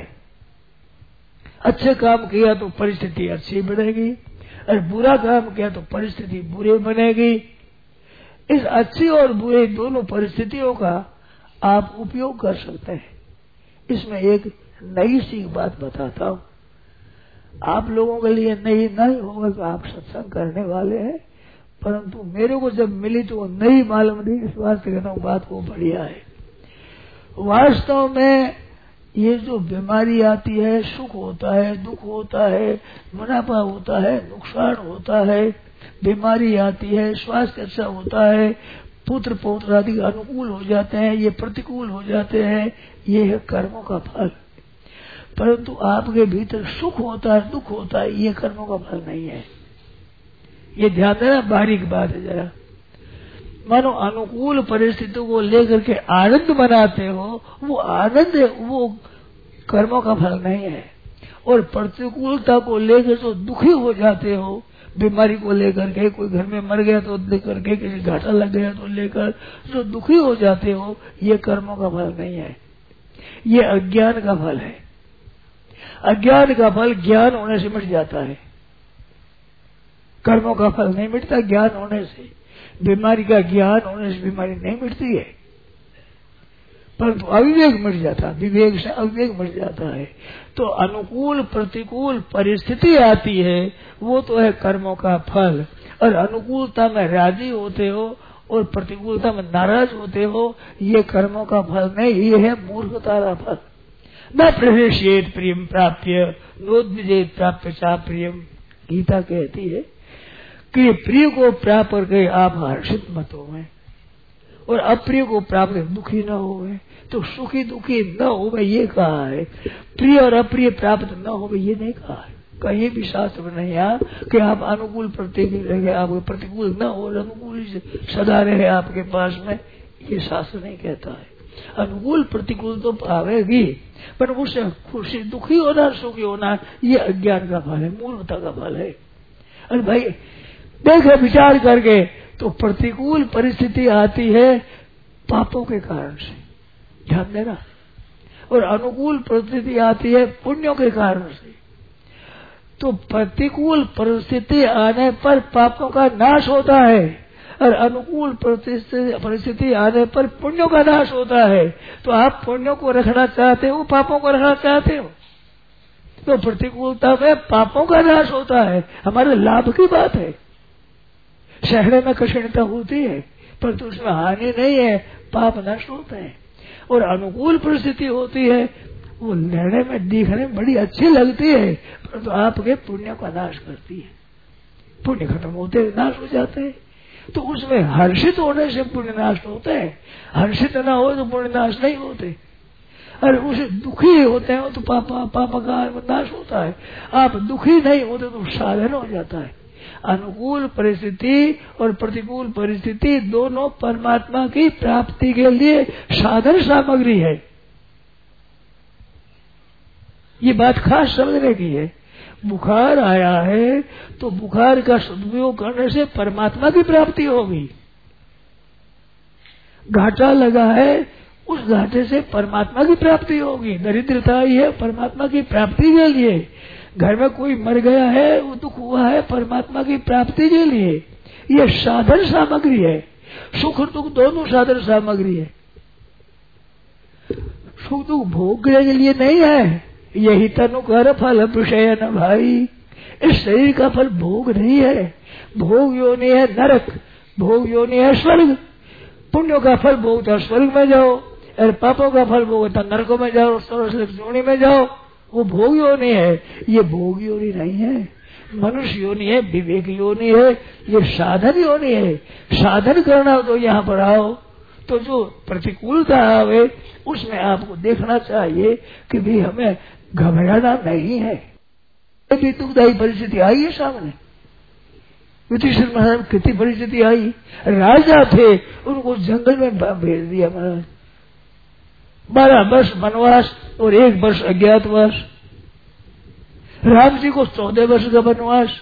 अच्छे काम किया तो परिस्थिति अच्छी बनेगी, और बुरा काम किया तो परिस्थिति बुरी बनेगी। इस अच्छी और बुरे दोनों परिस्थितियों का आप उपयोग कर सकते हैं। इसमें एक नई सी बात बताता हूँ, आप लोगों के लिए नई नहीं होगा कि आप सत्संग करने वाले हैं, परंतु मेरे को जब मिली तो वो नई मालूम थी, इस बात से कहता हूँ बात को बढ़िया है। वास्तव में ये जो बीमारी आती है, सुख होता है, दुख होता है, मुनाफा होता है, नुकसान होता है, बीमारी आती है, स्वास्थ्य अच्छा होता है, पुत्र पौत्र आदि अनुकूल हो जाते हैं, ये प्रतिकूल हो जाते हैं, ये है कर्मों का फल। परंतु आपके भीतर सुख होता है, दुख होता है, ये कर्मों का फल नहीं है। ये ध्यान देना, बारीक बात है जरा। मानो अनुकूल परिस्थितियों को लेकर के आनंद मनाते हो, वो आनंद है, वो कर्मों का फल नहीं है। और प्रतिकूलता को लेकर जो दुखी हो जाते हो, बीमारी को लेकर के, कोई घर में मर गया तो लेकर के, किसी घाटा लग गया तो लेकर जो दुखी हो जाते हो, ये कर्मों का फल नहीं है, ये अज्ञान का फल है। अज्ञान का फल ज्ञान होने से मिट जाता है, कर्मों का फल नहीं मिटता ज्ञान होने से। बीमारी का ज्ञान होने से बीमारी नहीं मिटती है, परंतु अविवेक मिट जाता है, विवेक से अविवेक मिट जाता है। तो अनुकूल प्रतिकूल परिस्थिति आती है, वो तो है कर्मों का फल। और अनुकूलता में राजी होते हो और प्रतिकूलता में नाराज होते हो, ये कर्मों का फल नहीं, ये है मूर्खता का फल। न प्रवेशित प्रियम प्राप्य नोद्विजेत प्राप्य चा प्रियम, गीता कहती है कि प्रिय को प्राप्त करके आप हर्षित मत होवे और अप्रिय को प्राप्त दुखी न होवे। तो सुखी दुखी न होवे ये कहा है, प्रिय और अप्रिय प्राप्त न होवे ये नहीं कहा है। कहीं भी शास्त्र में नहीं आया कि आप अनुकूल प्रतिकूल रहे, आपके प्रतिकूल न हो, अनुकूल सदा रहे आपके पास में, ये शास्त्र नहीं कहता है। अनुकूल प्रतिकूल तो आवेगी, पर उससे खुशी दुखी होना सुखी होना ये अज्ञान का फल है, मूर्खता का फल है। अरे भाई देखे विचार करके, तो प्रतिकूल परिस्थिति आती है पापों के कारण से, ध्यान देना, और अनुकूल परिस्थिति आती है पुण्यों के कारण से। तो प्रतिकूल परिस्थिति आने पर पापों का नाश होता है और अनुकूल परिस्थिति आने पर पुण्यों का नाश होता है। तो आप पुण्यों को रखना चाहते हो, पापों को रखना चाहते हो, तो प्रतिकूलता में पापों का नाश होता है, हमारे लाभ की बात है। शहर में कठिनता होती है पर तो उसमें हानि नहीं है, पाप नष्ट होते हैं। और अनुकूल परिस्थिति होती है, वो निर्णय में दिखने में बड़ी अच्छी लगती है, पर तो आपके पुण्य का नाश करती है। पुण्य खत्म होते नाश हो जाते हैं। तो उसमें हर्षित होने से पुण्य नाश होते हैं, हर्षित ना हो तो पुण्य नाश नहीं होते। अरे उसे दुखी होते हैं तो पापा पापा का नाश होता है। आप दुखी नहीं होते तो साधन हो जाता है। अनुकूल परिस्थिति और प्रतिकूल परिस्थिति दोनों परमात्मा की प्राप्ति के लिए साधन सामग्री है। ये बात खास समझने की है। बुखार आया है तो बुखार का सदुपयोग करने से परमात्मा की प्राप्ति होगी। घाटा लगा है, उस घाटे से परमात्मा की प्राप्ति होगी। दरिद्रता आई है परमात्मा की प्राप्ति के लिए। घर में कोई मर गया है, वो दुख हुआ है परमात्मा की प्राप्ति के लिए। ये साधन सामग्री है। सुख दुख दोनों साधन सामग्री है। सुख दुख भोग के लिए नहीं है, यही तनु कर फल विषय न भाई। इस शरीर का फल भोग नहीं है। भोग योनि है नरक, भोग योनि है स्वर्ग। पुण्यों का फल भोगता स्वर्ग में जाओ, और पापों का फल भोगता नरकों में जाओ, योनि में जाओ। वो भोग योनि है, ये भोग योनि नहीं है। मनुष्य योनि है, विवेक योनि है, ये साधन योनि है। साधन करना तो यहाँ पर आओ, तो जो प्रतिकूलता आवे उसमें आपको देखना चाहिए कि भी हमें घबराना नहीं है। भी दुखदायी परिस्थिति आई है सामने। युधिष्ठिर महाराज कितनी परिस्थिति आई। राजा थे, उनको जंगल में भेज दिया महाराज। बारह वर्ष वनवास और एक वर्ष अज्ञातवास। राम जी को चौदह वर्ष का वनवास,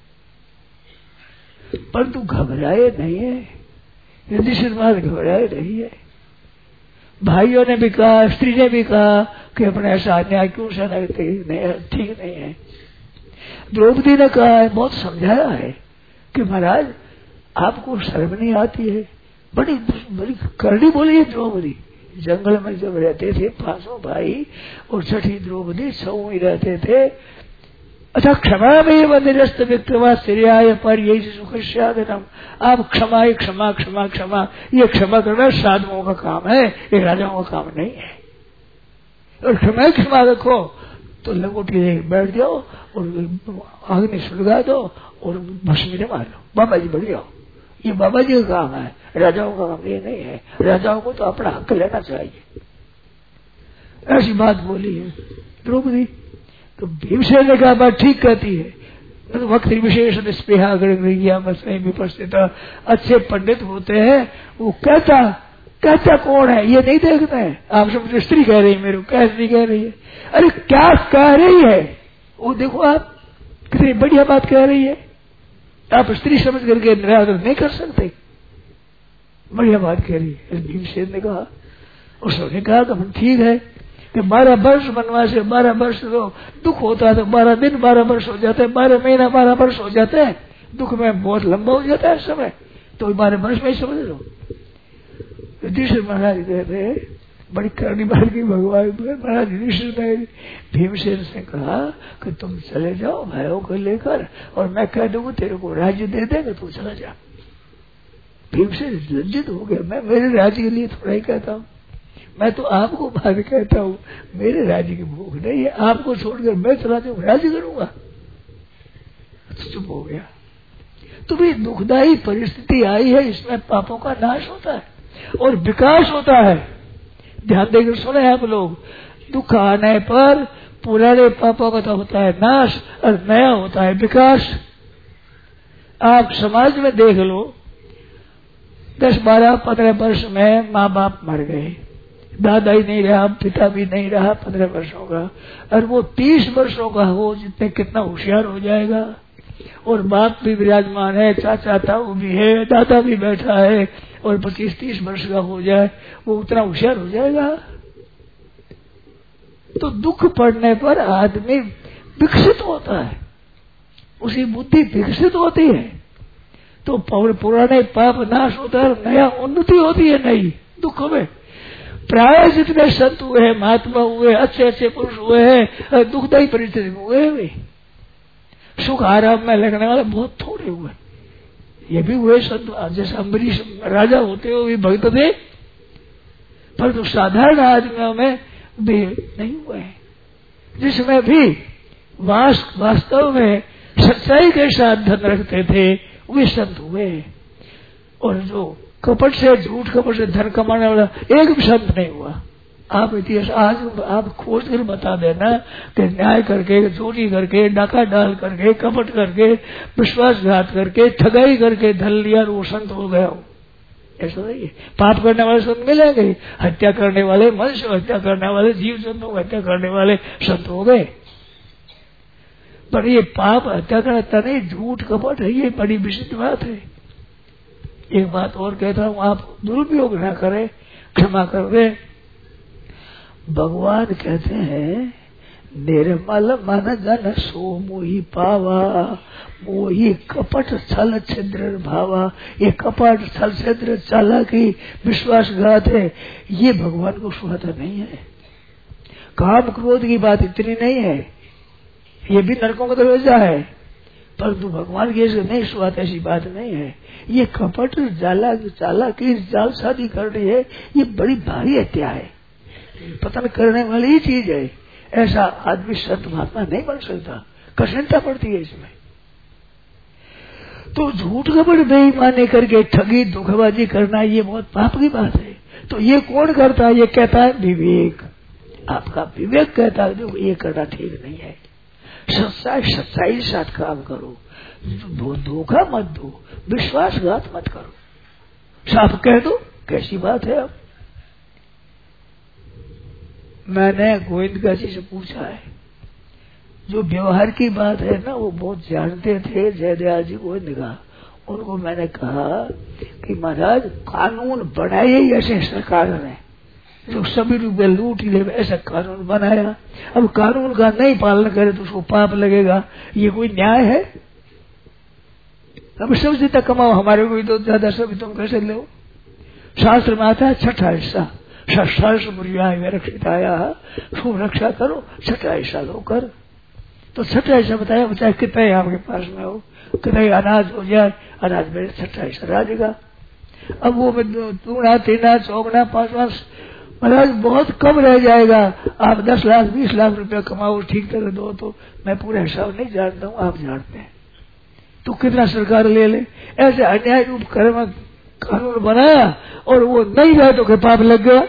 परंतु घबराए नहीं है। युधिष्ठिर महाराज घबराए नहीं है। भाइयों ने भी कहा, स्त्री ने भी कहा कि अपने ऐसा अन्याय क्यों सहना, ठीक नहीं है। द्रौपदी ने कहा है, बहुत समझाया है कि महाराज आपको शर्म नहीं आती है। बड़ी बड़ी करनी बोली है द्रौपदी, जंगल में जब रहते थे पांचों भाई और छठी द्रौपदी छऊ ही रहते थे। अच्छा क्षमा में निरस्त विक्रमा श्रेयाय पर यही सुख साधनम। आप क्षमा ही क्षमा क्षमा क्षमा, ये क्षमा करना साधुओं का काम है, ये राजाओं का काम नहीं है। और क्षमा क्षमा रखो तो लंगोटी लेके बैठ जाओ और अग्नि सुलगा दो और भस्मी मार लो, बाबा जी बढ़ जाओ। ये बाबा जी का काम है, राजाओं का काम ये नहीं है। राजाओं को तो अपना हक लेना चाहिए। ऐसी बात बोली है द्रौपदी। तो भीमसेन ने कहा बात ठीक कहती है। तो वक्त विशेष निस्पेहा गृह विपस्थित, अच्छे पंडित होते हैं वो कहता कहता कौन है ये नहीं देखते हैं। आप सब स्त्री कह रही है मेरे को, कैसे कह रही है, अरे क्या कह रही है वो देखो, आप कितनी बढ़िया बात कह रही है। आप स्त्री समझ करके निरादर नहीं कर सकते, बढ़िया बात कह रही है। भीमसेन ने कहा, उसने कहा कि ठीक है कि बारह वर्ष बनवास से बारह वर्ष तो दुख होता है, तो बारह दिन बारह वर्ष हो जाते हैं, बारह महीना बारह वर्ष हो जाते हैं, दुख में बहुत लंबा हो जाता है समय, तो बारह वर्ष में ही समझ लो। युधिष्ठिर महाराज कहते बड़ी करनी बात की भगवान महाराज। युधिष्ठिर ने भीमसेन से कहा कि तुम चले जाओ भाइयों को लेकर और मैं कह दूंगा तेरे को राज्य दे देंगे, तू चला जा। भीमसेन लज्जित हो गया, मैं मेरे राज्य के लिए थोड़ा ही कहता हूँ, मैं तो आपको बात कहता हूँ, मेरे राज्य की भूख नहीं है, आपको छोड़कर मैं चला जाऊँ राज्य करूंगा। तो चुप हो गया। तो भी दुखदायी परिस्थिति आई है, इसमें पापों का नाश होता है और विकास होता है। ध्यान देकर सुने आप लोग, दुख आने पर पुराने पापों का तो होता है नाश और नया होता है विकास। आप समाज में देख लो, दस बारह पंद्रह वर्ष में माँ बाप मर गए, दादा ही नहीं रहा, पिता भी नहीं रहा पंद्रह वर्षों का, और वो तीस वर्षों का हो जितने कितना होशियार हो जाएगा। और बाप भी विराजमान है, चाचा था वो भी है, दादा भी बैठा है, और पच्चीस तीस वर्ष का हो जाए वो उतना होशियार हो जाएगा। तो दुख पड़ने पर आदमी विकसित होता है, उसकी बुद्धि विकसित होती है, तो पुराने पाप नाश होता है, नया उन्नति होती है नई दुख में। प्राय जितने संत हुए, महात्मा हुए, अच्छे अच्छे पुरुष हुए हैं, दुखदायी परिस्थिति में हुए हैं, सुख आराम में लगने वाले बहुत थोड़े हुए। ये भी हुए संत, जैसे अम्बरीश राजा होते हुए भक्त थे, पर तो साधारण आदमियों में भी नहीं हुए हैं, जिसमें भी वास्तव में सच्चाई के साथ धन रखते थे वे संत हुए। और जो कपट से, झूठ कपट से धन कमाने वाला एक भी संत नहीं हुआ। आप इतिहास आज आप खोज कर बता देना कि न्याय करके, चोरी करके, डाका डाल करके, कपट करके, विश्वासघात करके, ठगाई करके धन लिया वो संत हो गया हो, ऐसा नहीं है। पाप करने वाले संत मिलेंगे, हत्या करने वाले, मनुष्य हत्या करने वाले, जीव जंतु को हत्या करने वाले संत हो गए। पर ये पाप हत्या करता नहीं, झूठ कपट है, ये बड़ी विशिष्ट बात है। एक बात और कहता हूँ, आप दुरुपयोग न करें, क्षमा कर दे। भगवान कहते हैं निर्मल मन जन सो मोहि पावा, मोहि कपट छल छिद्र भावा। ये कपट छल छिद्र चालाकी विश्वासघात है, ये भगवान को सुहाता नहीं है। काम क्रोध की बात इतनी नहीं है, ये भी नरकों का दरवाजा है, परंतु भगवान की नहीं सुहात ऐसी बात नहीं है। ये कपट जाला चालाकी जालसाजी करनी है, ये बड़ी भारी हत्या है, पतन करने वाली ही चीज है। ऐसा आदमी संत महात्मा नहीं बन सकता, कठिनता पड़ती है इसमें। तो झूठ कपट बेईमानी करके ठगी धोखेबाजी करना ये बहुत पाप की बात है। तो ये कौन करता है? ये कहता है विवेक। आपका विवेक कहता है जो ये करना ठीक नहीं है। सच्चाई सच्चाई के साथ काम करो, धोखा मत दो, विश्वासघात मत करो, साफ कह दो कैसी बात है। अब मैंने गोविंद जी से पूछा है, जो व्यवहार की बात है ना वो बहुत जानते थे जयदयाल जी गोविंद का। उनको मैंने कहा कि महाराज कानून बनाए ही ऐसे सरकार ने जो सभी रुपये लूट ले, ऐसा कानून बनाया। अब कानून का नहीं पालन करे तो उसको पाप लगेगा, ये कोई न्याय है? अब सब जितना कमाओ हमारे को तो ज्यादा, सभी तुम कैसे लो? शास्त्र में आता है छठा हिस्सा, सहस्र रक्षिताया, खूब रक्षा करो, छठा हिस्सा दो कर। तो छठा हिस्सा बताया, बताया कितना ही आपके पास में हो, कितना ही अनाज हो जाए, अनाज मेरे छठा हिस्सा राजेगा। अब वो दूना तीना चौगना पांचवा महाराज बहुत कम रह जाएगा। आप दस लाख बीस लाख रुपया कमाओ, ठीक तरह दो, तो मैं पूरा हिसाब नहीं जानता हूँ, आप जानते हैं, तो कितना सरकार ले ले। ऐसे अन्याय रूप कर्म कानून बनाया और वो नहीं रहे तो क्या पाप लग गया?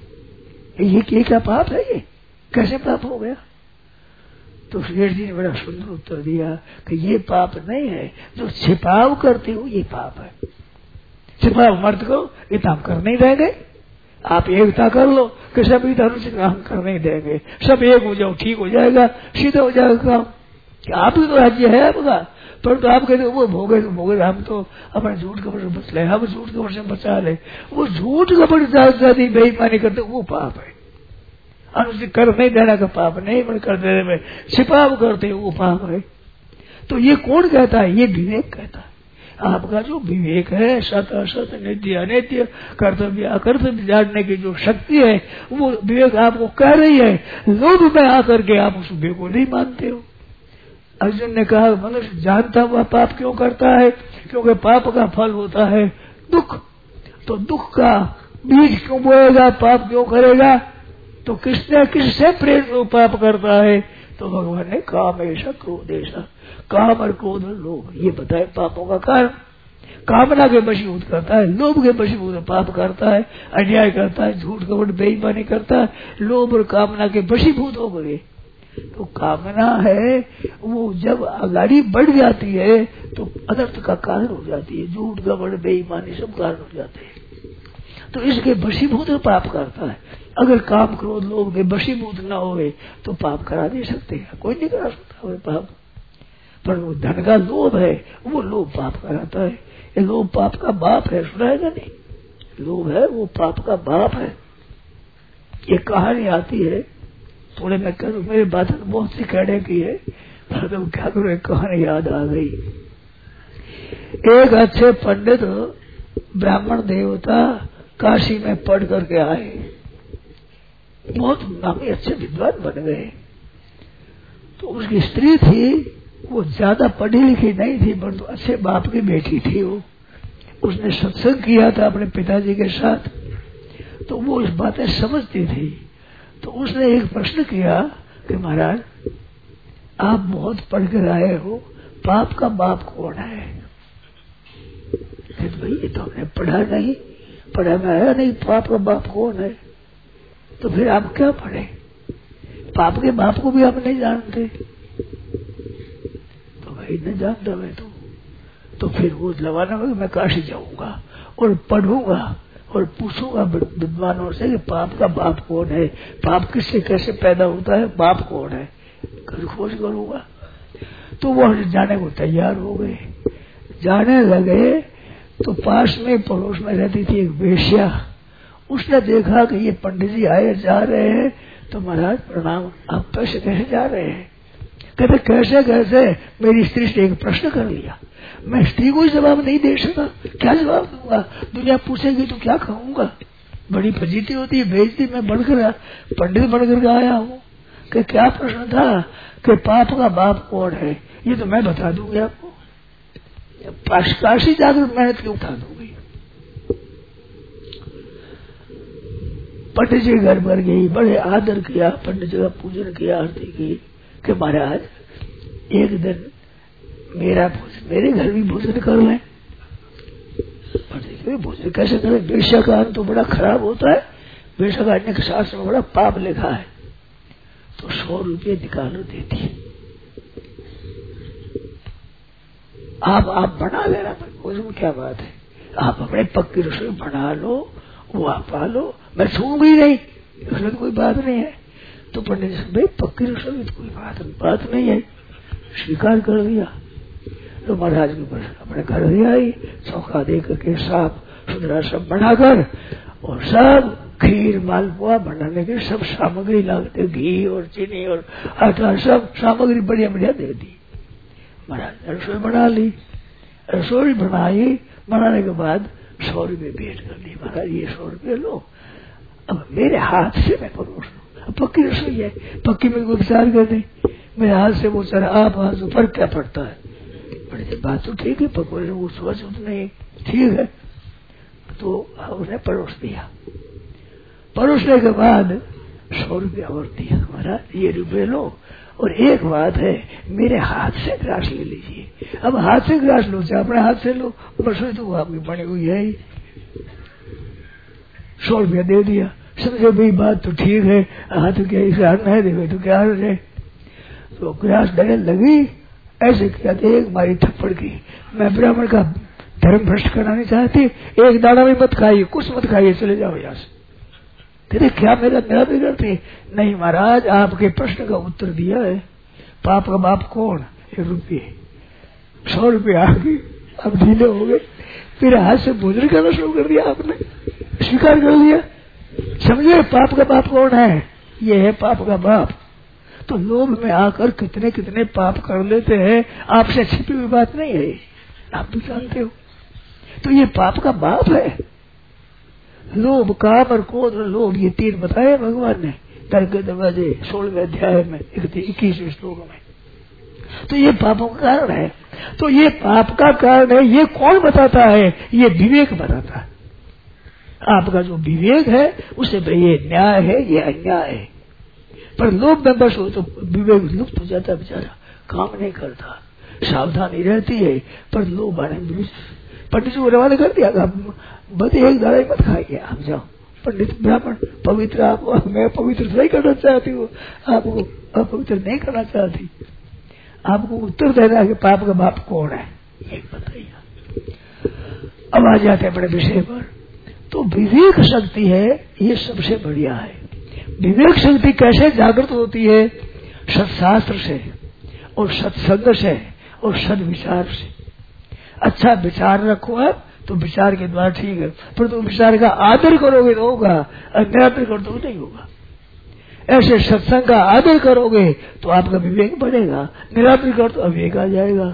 ये क्या पाप है? ये कैसे पाप हो गया? तो शेर जी ने बड़ा सुंदर उत्तर दिया कि ये पाप नहीं है, जो छिपाव करते हो ये पाप है। छिपाव मर्द करो, इतना हम कर नहीं देंगे। आप एकता कर लो कि सब इधर से काम कर नहीं देंगे, सब एक हो जाओ, ठीक हो जाएगा, सीधा हो जाएगा काम। आप ही तो राज्य है आपका, पर तो आप कहते वो भोगे तो भोगे, हम तो अपने झूठ कपड़ से बच ले, हम झूठ कपड़ से बचा ले। वो झूठ कपड़ ज्यादा बेईमानी करते वो पाप है। अनुचित कर नहीं देना का पाप नहीं, पर कर देने में छिपाव करते वो पाप है। तो ये कौन कहता है? ये विवेक कहता है। आपका जो विवेक है, सत असत नित्य अनित्य कर्तव्य अकर्तव्य जानने की जो शक्ति है, वो विवेक आपको कह रही है। लोभ में आकर के आप उस विवेक को नहीं मानते हो। अर्जुन ने कहा मनुष्य जानता हुआ पाप क्यों करता है? क्योंकि पाप का फल होता है दुख। तो दुख का बीज क्यों बोएगा, पाप क्यों करेगा? तो किसने किससे प्रेरित हो पाप करता है? तो भगवान ने काम ऐसा क्रोध ऐसा, काम और क्रोध और लोभ, ये बताए पापों का कारण। कामना के वशीभूत करता है, लोभ के वशीभूत पाप करता है, अन्याय करता है, झूठ कपट बेईमानी करता है, लोभ और कामना के वशीभूत हो गए। तो कामना है वो जब आगाड़ी बढ़ जाती है तो अनर्थ का कारण हो जाती है, झूठ कपट बेईमानी सब कारण हो जाते हैं। तो इसके वशीभूत पाप करता है। अगर काम क्रोध लोभ के वशीभूत न होवे तो पाप करा नहीं सकते, कोई नहीं करा सकता वो पाप। पर वो धन का लोभ है, वो लोभ पाप कराता है। ये लोभ पाप का बाप है, सुनाएगा नहीं? लोभ है वो पाप का बाप है। ये कहानी आती है, थोड़े मैं करूँ, मेरे बात बहुत सी कहने की है, पर तो क्या करूँ, एक कहानी याद आ गई। एक अच्छे पंडित ब्राह्मण देवता काशी में पढ़ करके आए, बहुत नामी अच्छे विद्वान बन गए। तो उसकी स्त्री थी, वो ज्यादा पढ़ी लिखी नहीं थी, परंतु तो अच्छे बाप की बेटी थी। वो उसने सत्संग किया था अपने पिताजी के साथ, तो वो इस बातें समझती थी। तो उसने एक प्रश्न किया कि महाराज आप बहुत पढ़ कर आए हो, पाप का बाप कौन है? भाई ये तो हमने पढ़ा नहीं, पढ़ा में आया नहीं, पाप का बाप कौन है? तो फिर आप क्या पढ़े? पाप के बाप को भी आप नहीं जानते। तो भाई नहीं जानता मैं तो तो फिर वो लवाना होगा, मैं काशी जाऊंगा और पढ़ूंगा और पूछूंगा विद्वानों से कि पाप का बाप कौन है, पाप किससे कैसे पैदा होता है, बाप कौन है, खोज करूंगा। तो वो जाने को तैयार हो गए। जाने लगे तो पास में पड़ोस में रहती थी एक वेश्या। उसने देखा कि ये पंडित जी आए जा रहे हैं, तो महाराज प्रणाम, आप पैसे कैसे जा रहे हैं? कहते कैसे कैसे, मेरी स्त्री से एक प्रश्न कर लिया, मैं स्त्री को ही जवाब नहीं दे सका, क्या जवाब दूंगा? दुनिया पूछेगी तो क्या कहूंगा? बड़ी फजीती होती है, बेइज्जती। मैं बढ़कर पंडित बढ़कर आया हूँ कि क्या प्रश्न था कि पाप का बाप कौन है? ये तो मैं बता दूंगी आपको, काशी जाकर मेहनत क्यों उठा दूंगी। पंडित जी घर पर गई, बड़े आदर किया, पंडित जी का पूजन किया, आरती की कि महाराज एक दिन मेरा भोजन, मेरे घर भी भोजन कर लें। पंडित जी भोजन कैसे करें? बेशक अन्न तो बड़ा खराब होता है, बेशक अन्य के शास्त्र में बड़ा पाप लिखा है। तो सौ रुपये निकालो देती, आप आप बना लेना, उसमें क्या बात है, आप अपने पक्की रसोई बना लो, वो आप पा लो, मैं छूंगी नहीं, उसमें कोई बात नहीं है। तो पंडित जी भाई पक्की रसोई तो कोई बात बात नहीं है, स्वीकार कर दिया। तो महाराज के पास अपने घर ही आई, चौका दे करके साफ सुथरा सब बनाकर और सब खीर मालपुआ बनाने की सब सामग्री लागते, घी और चीनी और आटा, सब सामग्री बढ़िया बढ़िया दे दी। महाराज ने रसोई बना ली। रसोई बनाई, बनाने के बाद सौ रुपये भेंट कर दी, महाराज ये सौ रुपये लो, अब मेरे हाथ से मैं परोस लूं। अब पक्की रसोई है, पक्की में कोई विचार कर दे, मेरे हाथ से वो चढ़ा आप हाथ से फर्क क्या पड़ता है? बड़ी बात तो ठीक है, पकौड़े वो सोच नहीं ठीक है, तो उसने परोस दिया। परोसने के बाद सौ रुपया और दिया, महाराज ये रुपये लो, और एक बात है मेरे हाथ से ग्रास ले लीजिए। अब हाथ से ग्रास लो चाहे अपने हाथ से लो, रसोई तो आपकी बनी हुई है ही। सौ रुपया दे दिया, समझे भाई बात तो ठीक है, हाथ क्या इसे हाथ नहीं देवे तो क्या है। तो ग्रास देने लगी, ऐसे किया एक मारी थप्पड़ की। मैं ब्राह्मण का धर्म भ्रष्ट करना नहीं चाहती, एक दाना भी मत खाइए, कुछ मत खाइए, चले जाओ यहाँ से। तेरे क्या मेरा मेरा बिगड़ती? नहीं महाराज, आपके प्रश्न का उत्तर दिया है। पाप का बाप कौन? एक रुपये, सौ रुपये आ गई, अब ढीले हो गए, फिर हाथ से भोजन करना शुरू कर दिया, आपने स्वीकार कर लिया। समझे पाप का बाप कौन है? ये है पाप का बाप। तो लोभ में आकर कितने कितने पाप कर लेते हैं, आपसे छिपी हुई बात नहीं है, आप भी जानते हो। तो ये पाप का बाप है। लोभ, काम और क्रोध और लोभ, ये तीन बताए भगवान ने तर्क के दरवाजे सोलहवें अध्याय में इक्कीसवें श्लोक में। तो ये पापों का कारण है। तो ये पाप का कारण है, ये कौन बताता है? ये विवेक बताता है। आपका जो विवेक है उसे ये न्याय है, ये अन्याय है। पर लोभ में बस हो तो विवेक लुप्त हो जाता है, बेचारा काम नहीं करता, सावधानी रहती है। पर लोभ आने पंडित जी को रवाना कर दिया, बस एक दाना मत खाइए, आप जाओ। पंडित ब्राह्मण पवित्र, आप मैं पवित्र नहीं करना चाहती हूँ, आपको अपवित्र नहीं करना चाहती। आपको उत्तर देना है कि पाप का बाप कौन है, ये बताइए। अब आ जाते हैं बड़े विषय पर। तो विवेक शक्ति है, ये सबसे बढ़िया है। विवेक शक्ति कैसे जागृत होती है? सत्शास्त्र से और सत्संग से और सद्विचार से। अच्छा विचार रखो आप तो विचार के द्वारा ठीक है, पर तुम विचार का आदर करोगे तो होगा, और निरादर कर दो नहीं होगा। ऐसे सत्संग का आदर करोगे तो आपका विवेक बढ़ेगा, निरादर कर तो अविवेक आ जाएगा।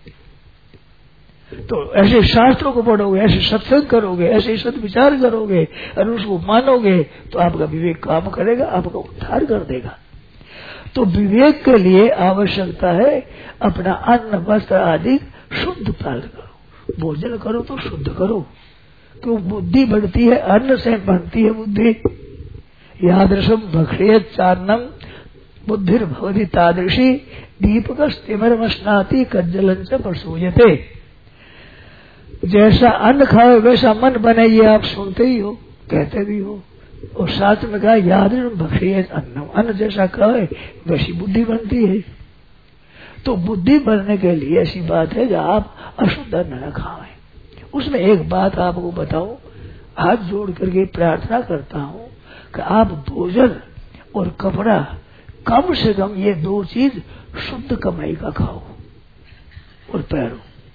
तो ऐसे शास्त्रों को पढ़ोगे, ऐसे सत्संग करोगे, ऐसे सद्विचार करोगे और उसको मानोगे तो आपका विवेक काम करेगा, आपका उद्धार कर देगा। तो विवेक के लिए आवश्यकता है अपना अन्न वस्त्र आदि शुद्ध पालन करो, भोजन करो तो शुद्ध करो, क्यों बुद्धि बढ़ती है, अन्न से बढ़ती है बुद्धि। यादृशम भक्षेत चारणम बुद्धिर भवति तादृशी दीपक स्तिमरमस्नाति कज्जलं च प्रसूयते। जैसा अन्न खाओ वैसा मन बने, ये आप सुनते ही हो, कहते भी हो। और शास्त्र में कहा यादृशम भक्षेत अन्नम, अन्न जैसा खाए वैसी बुद्धि बनती है। तो बुद्धि बनने के लिए ऐसी बात है कि आप अशुद्ध अन्न न खाएं। उसमें एक बात आपको बताओ, हाथ जोड़ करके प्रार्थना करता हूँ कि आप भोजन और कपड़ा कम से कम ये दो चीज शुद्ध कमाई का खाओ और पहनो।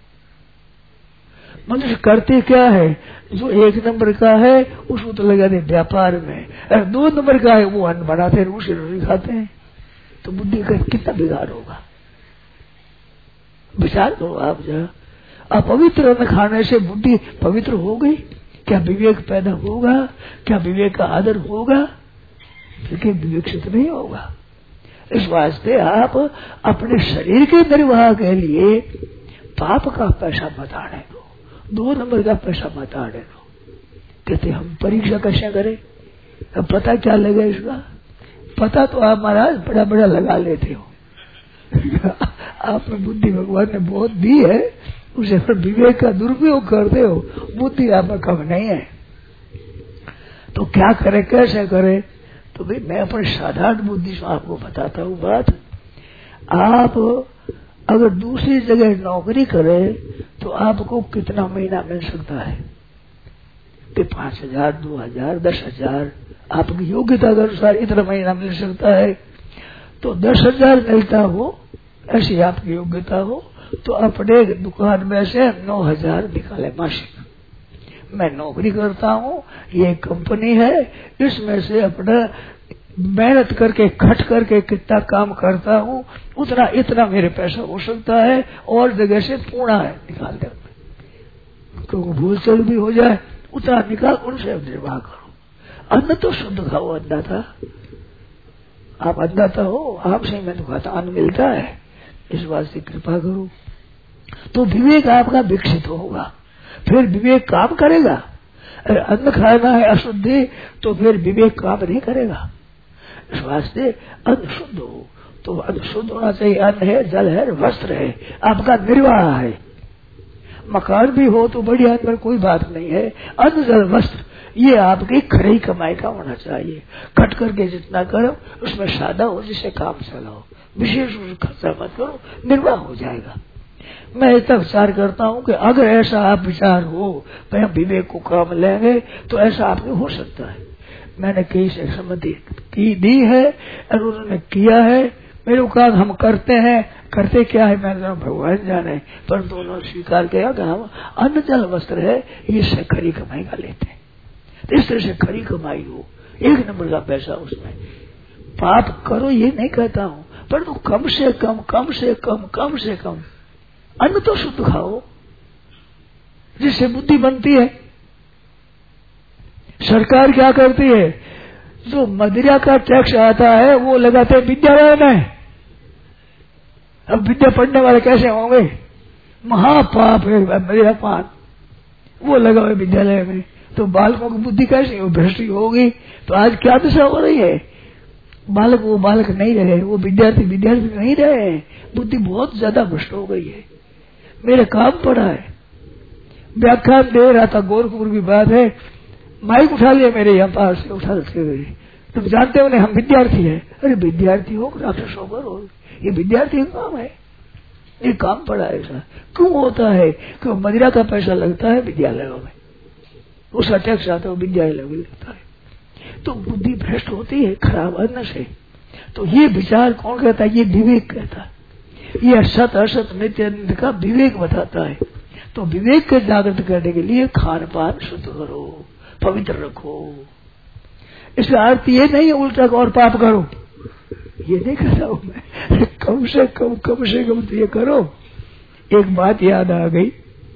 मनुष्य करते क्या है, जो एक नंबर का है उसको तो लगा दे व्यापार में, और दो नंबर का है वो अन्न बनाते हैं, उसे रोटी खाते हैं। तो बुद्धि का कितना बिगाड़ होगा, विचार करो आप जरा। अपवित्र अन्न खाने से बुद्धि पवित्र हो गई, क्या विवेक पैदा होगा? क्या विवेक का आदर होगा? क्योंकि विवेक से तो नहीं होगा। इस वास्ते आप अपने शरीर के निर्वाह के लिए पाप का पैसा मत आने दो, दो नंबर का पैसा मत आने दो। कहते हम परीक्षा कैसे करें? अब पता क्या लगा इसका? पता तो आप महाराज बड़ा बड़ा लगा लेते हो आपने बुद्धि भगवान ने बहुत दी है, उसे फिर विवेक का दुरुपयोग करते हो, बुद्धि आप में कम नहीं है। तो क्या करे, कैसे करे? तो भाई मैं अपनी साधारण बुद्धि से आपको बताता हूँ बात। आप अगर दूसरी जगह नौकरी करें तो आपको कितना महीना मिल सकता है? कि पांच हजार, दो हजार, दस हजार, आपकी योग्यता के अनुसार इतना महीना मिल सकता है। तो दस हजार मिलता हो, ऐसी आपकी योग्यता हो, तो अपने दुकान में से नौ हजार निकाले मासिक। मैं नौकरी करता हूँ, ये कंपनी है, इसमें से अपना मेहनत करके खट करके कितना काम करता हूँ उतना इतना मेरे पैसा हो सकता है, और जगह से पूरा है निकाल दे, क्योंकि भूल चल भी हो जाए उतना निकाल, उनसे निर्वाह करो। अन्न तो शुद्ध खाओ अन्नदाता। आप अन्नदाता हो, आपसे मैं तो खाता अन्न मिलता है, इस बात से कृपा करो। तो विवेक आपका विकसित होगा, फिर विवेक काम करेगा। अरे अन्न खाना है अशुद्धि तो फिर विवेक काम नहीं करेगा। इस वास्ते अन्न शुद्ध हो तो अन्न शुद्ध होना चाहिए। अन्न है, जल है, वस्त्र है, आपका निर्वाह है। मकान भी हो तो बढ़िया, पर कोई बात नहीं है। अन्न जल वस्त्र ये आपकी खरी कमाई का होना चाहिए। कट करके जितना करो उसमें सादा हो, जिससे काम चलाओ, विशेष रूप से खर्चा मत करो, निर्वाह हो जाएगा। मैं इतना विचार करता हूँ कि अगर ऐसा आप विचार हो भाई हम विवेक को काम लेंगे तो ऐसा आपके हो सकता है। मैंने कई से सम्मति की दी है और उन्होंने किया है। मेरे को कहा हम करते हैं, करते क्या है मैंने भगवान जाने, परंतु उन्होंने स्वीकार किया कि हम अन्न जल वस्त्र है इससे खरी कमाई का लेते हैं। तो इस तरह से खरी कमाई हो, एक नंबर का पैसा उसमें। पाप करो ये नहीं कहता हूँ, परंतु कम से कम कम से कम कम से कम अन्न तो शुद्ध खाओ, जिससे बुद्धि बनती है। सरकार क्या करती है, जो मदिरा का टैक्स आता है वो लगाते हैं विद्यालय में। अब विद्या पढ़ने वाले कैसे होंगे, महापाप है मदिरा पान, वो लगा हुआ विद्यालय में, तो बालकों की बुद्धि कैसी हो, भ्रष्टी होगी। तो आज क्या दशा हो रही है, बालक वो बालक नहीं रहे, वो विद्यार्थी विद्यार्थी नहीं रहे, बुद्धि बहुत ज्यादा भ्रष्ट हो गई है। मेरे काम पड़ा है, व्याख्यान दे रहा था, गोरखपुर की बात है, माइक उठा लिया मेरे यहाँ पास से, उठा लेते हुए तुम तो जानते हो हम विद्यार्थी है। अरे विद्यार्थी हो राक्षस होकर हो, ये विद्यार्थी का काम है, ये काम पड़ा है। ऐसा क्यों होता है कि मदिरा का पैसा लगता है विद्यालयों में, उसका टैक्स आता है विद्यालय में लगता है, तो बुद्धि भ्रष्ट होती है खराब अन्न से। तो ये विचार कौन कहता है, ये विवेक कहता है। ये सत असत नित्य अनित्य का विवेक बताता है। तो विवेक के जागृत करने के लिए खान पान शुद्ध करो, पवित्र रखो। इसका अर्थ ये नहीं है उल्टा और पाप करो, ये नहीं कहता हूं मैं। कम से कम कम से कम तो ये करो। एक बात याद आ गई,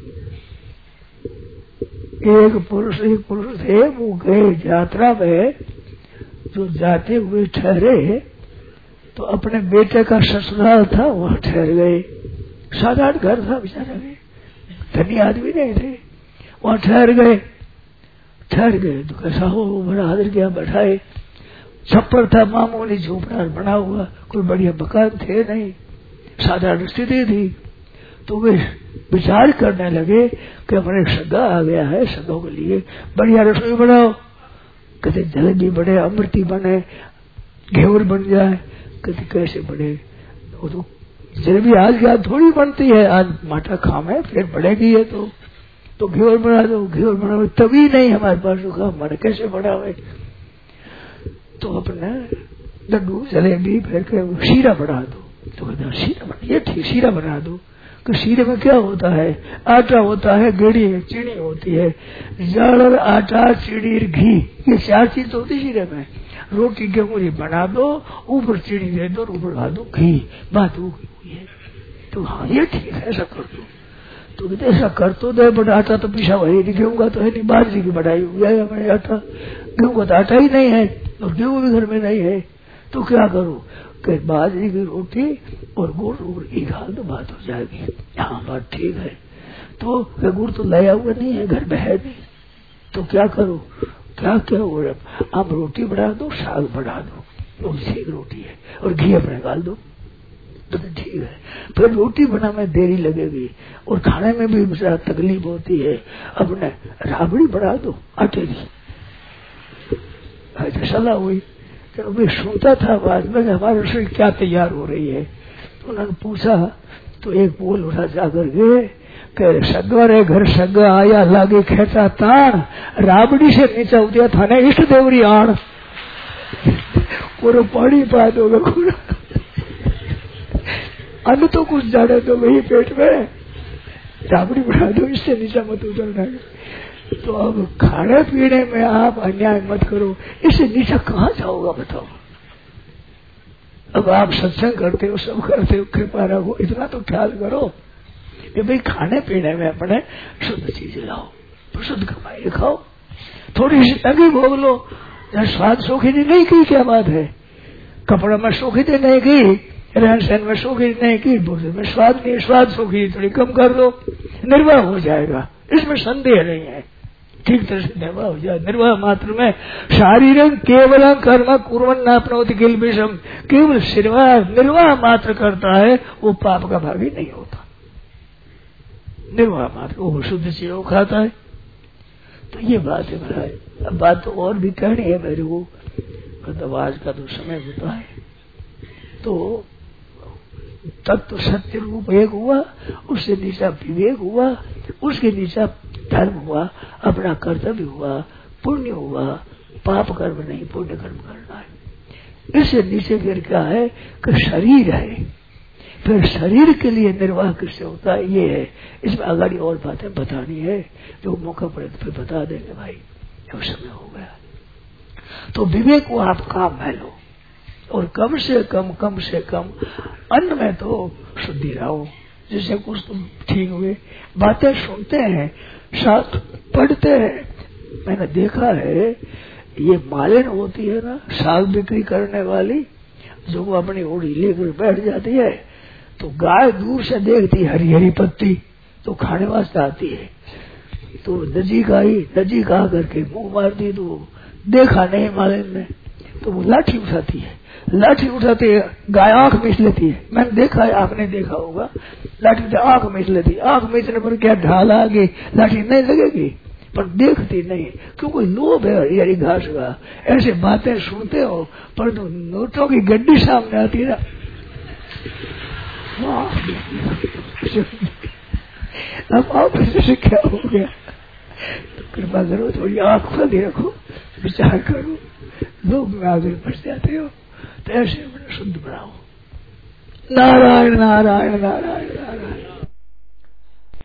एक पुरुष एक पुरुष थे, वो गए यात्रा में, जो जाते हुए ठहरे तो अपने बेटे का ससुराल था, वहां ठहर गए। साधारण घर था बेचारा, धनी आदमी नहीं थे, वहां ठहर गए। ठहर गए तो कैसा हो, बड़ा आदर किया, बैठाए। छप्पर था, मामूली झोपड़ा बना हुआ, कोई बढ़िया मकान थे नहीं, साधारण स्थिति थी। तो वे विचार करने लगे कि हमारे सगा आ गया है, सगों के लिए बढ़िया रसोई बनाओ। कहते जलेबी बने, अमृति बने, घेवर बन जाए। कहते कैसे बने, वो तो जलेबी आज की आज थोड़ी बनती है, आज माटा खामे फिर बढ़ेगी है, तो तो घेवर बना दो, घेवर बनाओ। तभी नहीं हमारे पास रुका, हमारे कैसे बनावे। तो अपने लड्डू जलेबी फिर के शीरा बना दो। तो कहते शीरा बना, ये ठीक शीरा बना दो। कि शीरे में क्या होता है, आटा होता है, गेड़ी है, चीनी होती है, जड़ आटा चीनी घी, ये चार चीज तो होती है शीरे में। रोटी गेहूं बना दो, ऊपर चीनी दे दो, ऊपर डाल दो घी, बात हो गई है। तो हाँ ये ठीक है, ऐसा कर दो। तो कहते ऐसा कर तो दे, बट आटा तो पिसा हुआ ही नहीं, गेहूं का तो है नहीं, बाजरी की बढ़ाई हुई है हमारे आटा, गेहूं का तो आटा ही नहीं है और गेहूं भी घर में नहीं है। तो क्या करो कि बाजरी की रोटी और गुड़ और घी डाल दो, बात हो जाएगी। हाँ बात ठीक है। तो गुड़ तो लाया हुआ नहीं है, घर में है नहीं, तो क्या करो, क्या क्या हो, आप रोटी बढ़ा दो, साग बढ़ा दो, तो एक रोटी है, और घी अपने डाल दो, तो ठीक है। फिर रोटी बना में देरी लगेगी और खाने में भी बड़ा तकलीफ होती है, अपने राबड़ी बढ़ा दो आटे की। सलाह हुई, तो मैं सुनता था बाद में हमारी रसोई क्या तैयार हो रही है। तो उन्होंने पूछा, तो एक बोल उठा जाकर के कि सगवारे घर सग आया लागे खेचा ताण, राबड़ी से नीचा उतरा थाने इष्ट देवरी आण। पूरा पानी पा दोगे, अन्न तो कुछ जाने दो वही पेट में, राबड़ी बढ़ा दो, इससे नीचा मत उतरना। तो अब खाने पीने में आप अन्याय मत करो, इससे नीचा कहाँ जाओगा बताओ। अब आप सत्संग करते हो, सब करते हो, कृपा रखो, इतना तो ख्याल करो कि भाई खाने पीने में अपने शुद्ध चीजें लाओ, शुद्ध कमाई खाओ, थोड़ी सी तंगी भोग लो, जब स्वाद शौकीनी नहीं की, क्या बात है? कपड़ा में शौकीनी नहीं की, रहन सहन में शौकीनी नहीं की, भोजन में स्वाद नहीं, स्वाद शौकीनी थोड़ी कम कर दो, निर्वाह हो जाएगा, इसमें संदेह नहीं है। ठीक तरह से निर्वाह हो जाए। निर्वाह मात्र में शारीरिक केवल कर्म कुर्वन् नाप्नोति किल्बिषम्, केवल निर्वाह निर्वाह मात्र करता है, वो पाप का भागी नहीं होता। निर्वाह मात्र वो शुद्ध चीजों खाता है। तो ये बात है महाराज। अब बात तो और भी कहनी है मेरे को, मतलब आज का तो समय होता है। तो तत्व सत्य रूप एक हुआ, उससे नीचा विवेक हुआ, उसके नीचा धर्म हुआ, अपना कर्तव्य हुआ, पुण्य हुआ, पाप कर्म नहीं पुण्य कर्म करना है। इससे नीचे फिर क्या है कि शरीर है। फिर शरीर के लिए निर्वाह किससे होता है, ये है। इसमें आगाड़ी और बातें बतानी है, जो मौका पड़े तो फिर बता देंगे भाई, अब समय हो गया। तो विवेक को आप काम में लो, और कम से कम कम से कम अन्न में तो शुद्धि रहो, जिससे कुछ तुम ठीक हुए। बातें सुनते हैं, साथ पढ़ते हैं। मैंने देखा है ये मालिन होती है ना, साग बिक्री करने वाली, जो वो अपनी ओढ़ी लेकर बैठ जाती है, तो गाय दूर से देखती हरी हरी पत्ती, तो खाने वास्ते आती है। तो नजीक आई, नजीक आ करके मुंह मारती, तो देखा नहीं मालिन ने, तो वो लाठी उठाती है। लाठी उठाते गाय आंख मीच लेती है। मैंने देखा है, आपने देखा होगा, लाठी से आंख मीच लेती। आंख मीचने पर क्या ढाल आगे लाठी नहीं लगेगी, पर देखती नहीं, क्योंकि लोभ है हरी घास का। ऐसे बातें सुनते हो, पर तो नोटों की गड्डी सामने आती है ना, अब आप से क्या हो गया? तो कृपा करो, थोड़ी आंख खोल रखो, विचार करो। लोग आगे बढ़ जाते हो, तो ऐसे शुद्ध बनाओ। नारायण नारायण नारायण नारायण।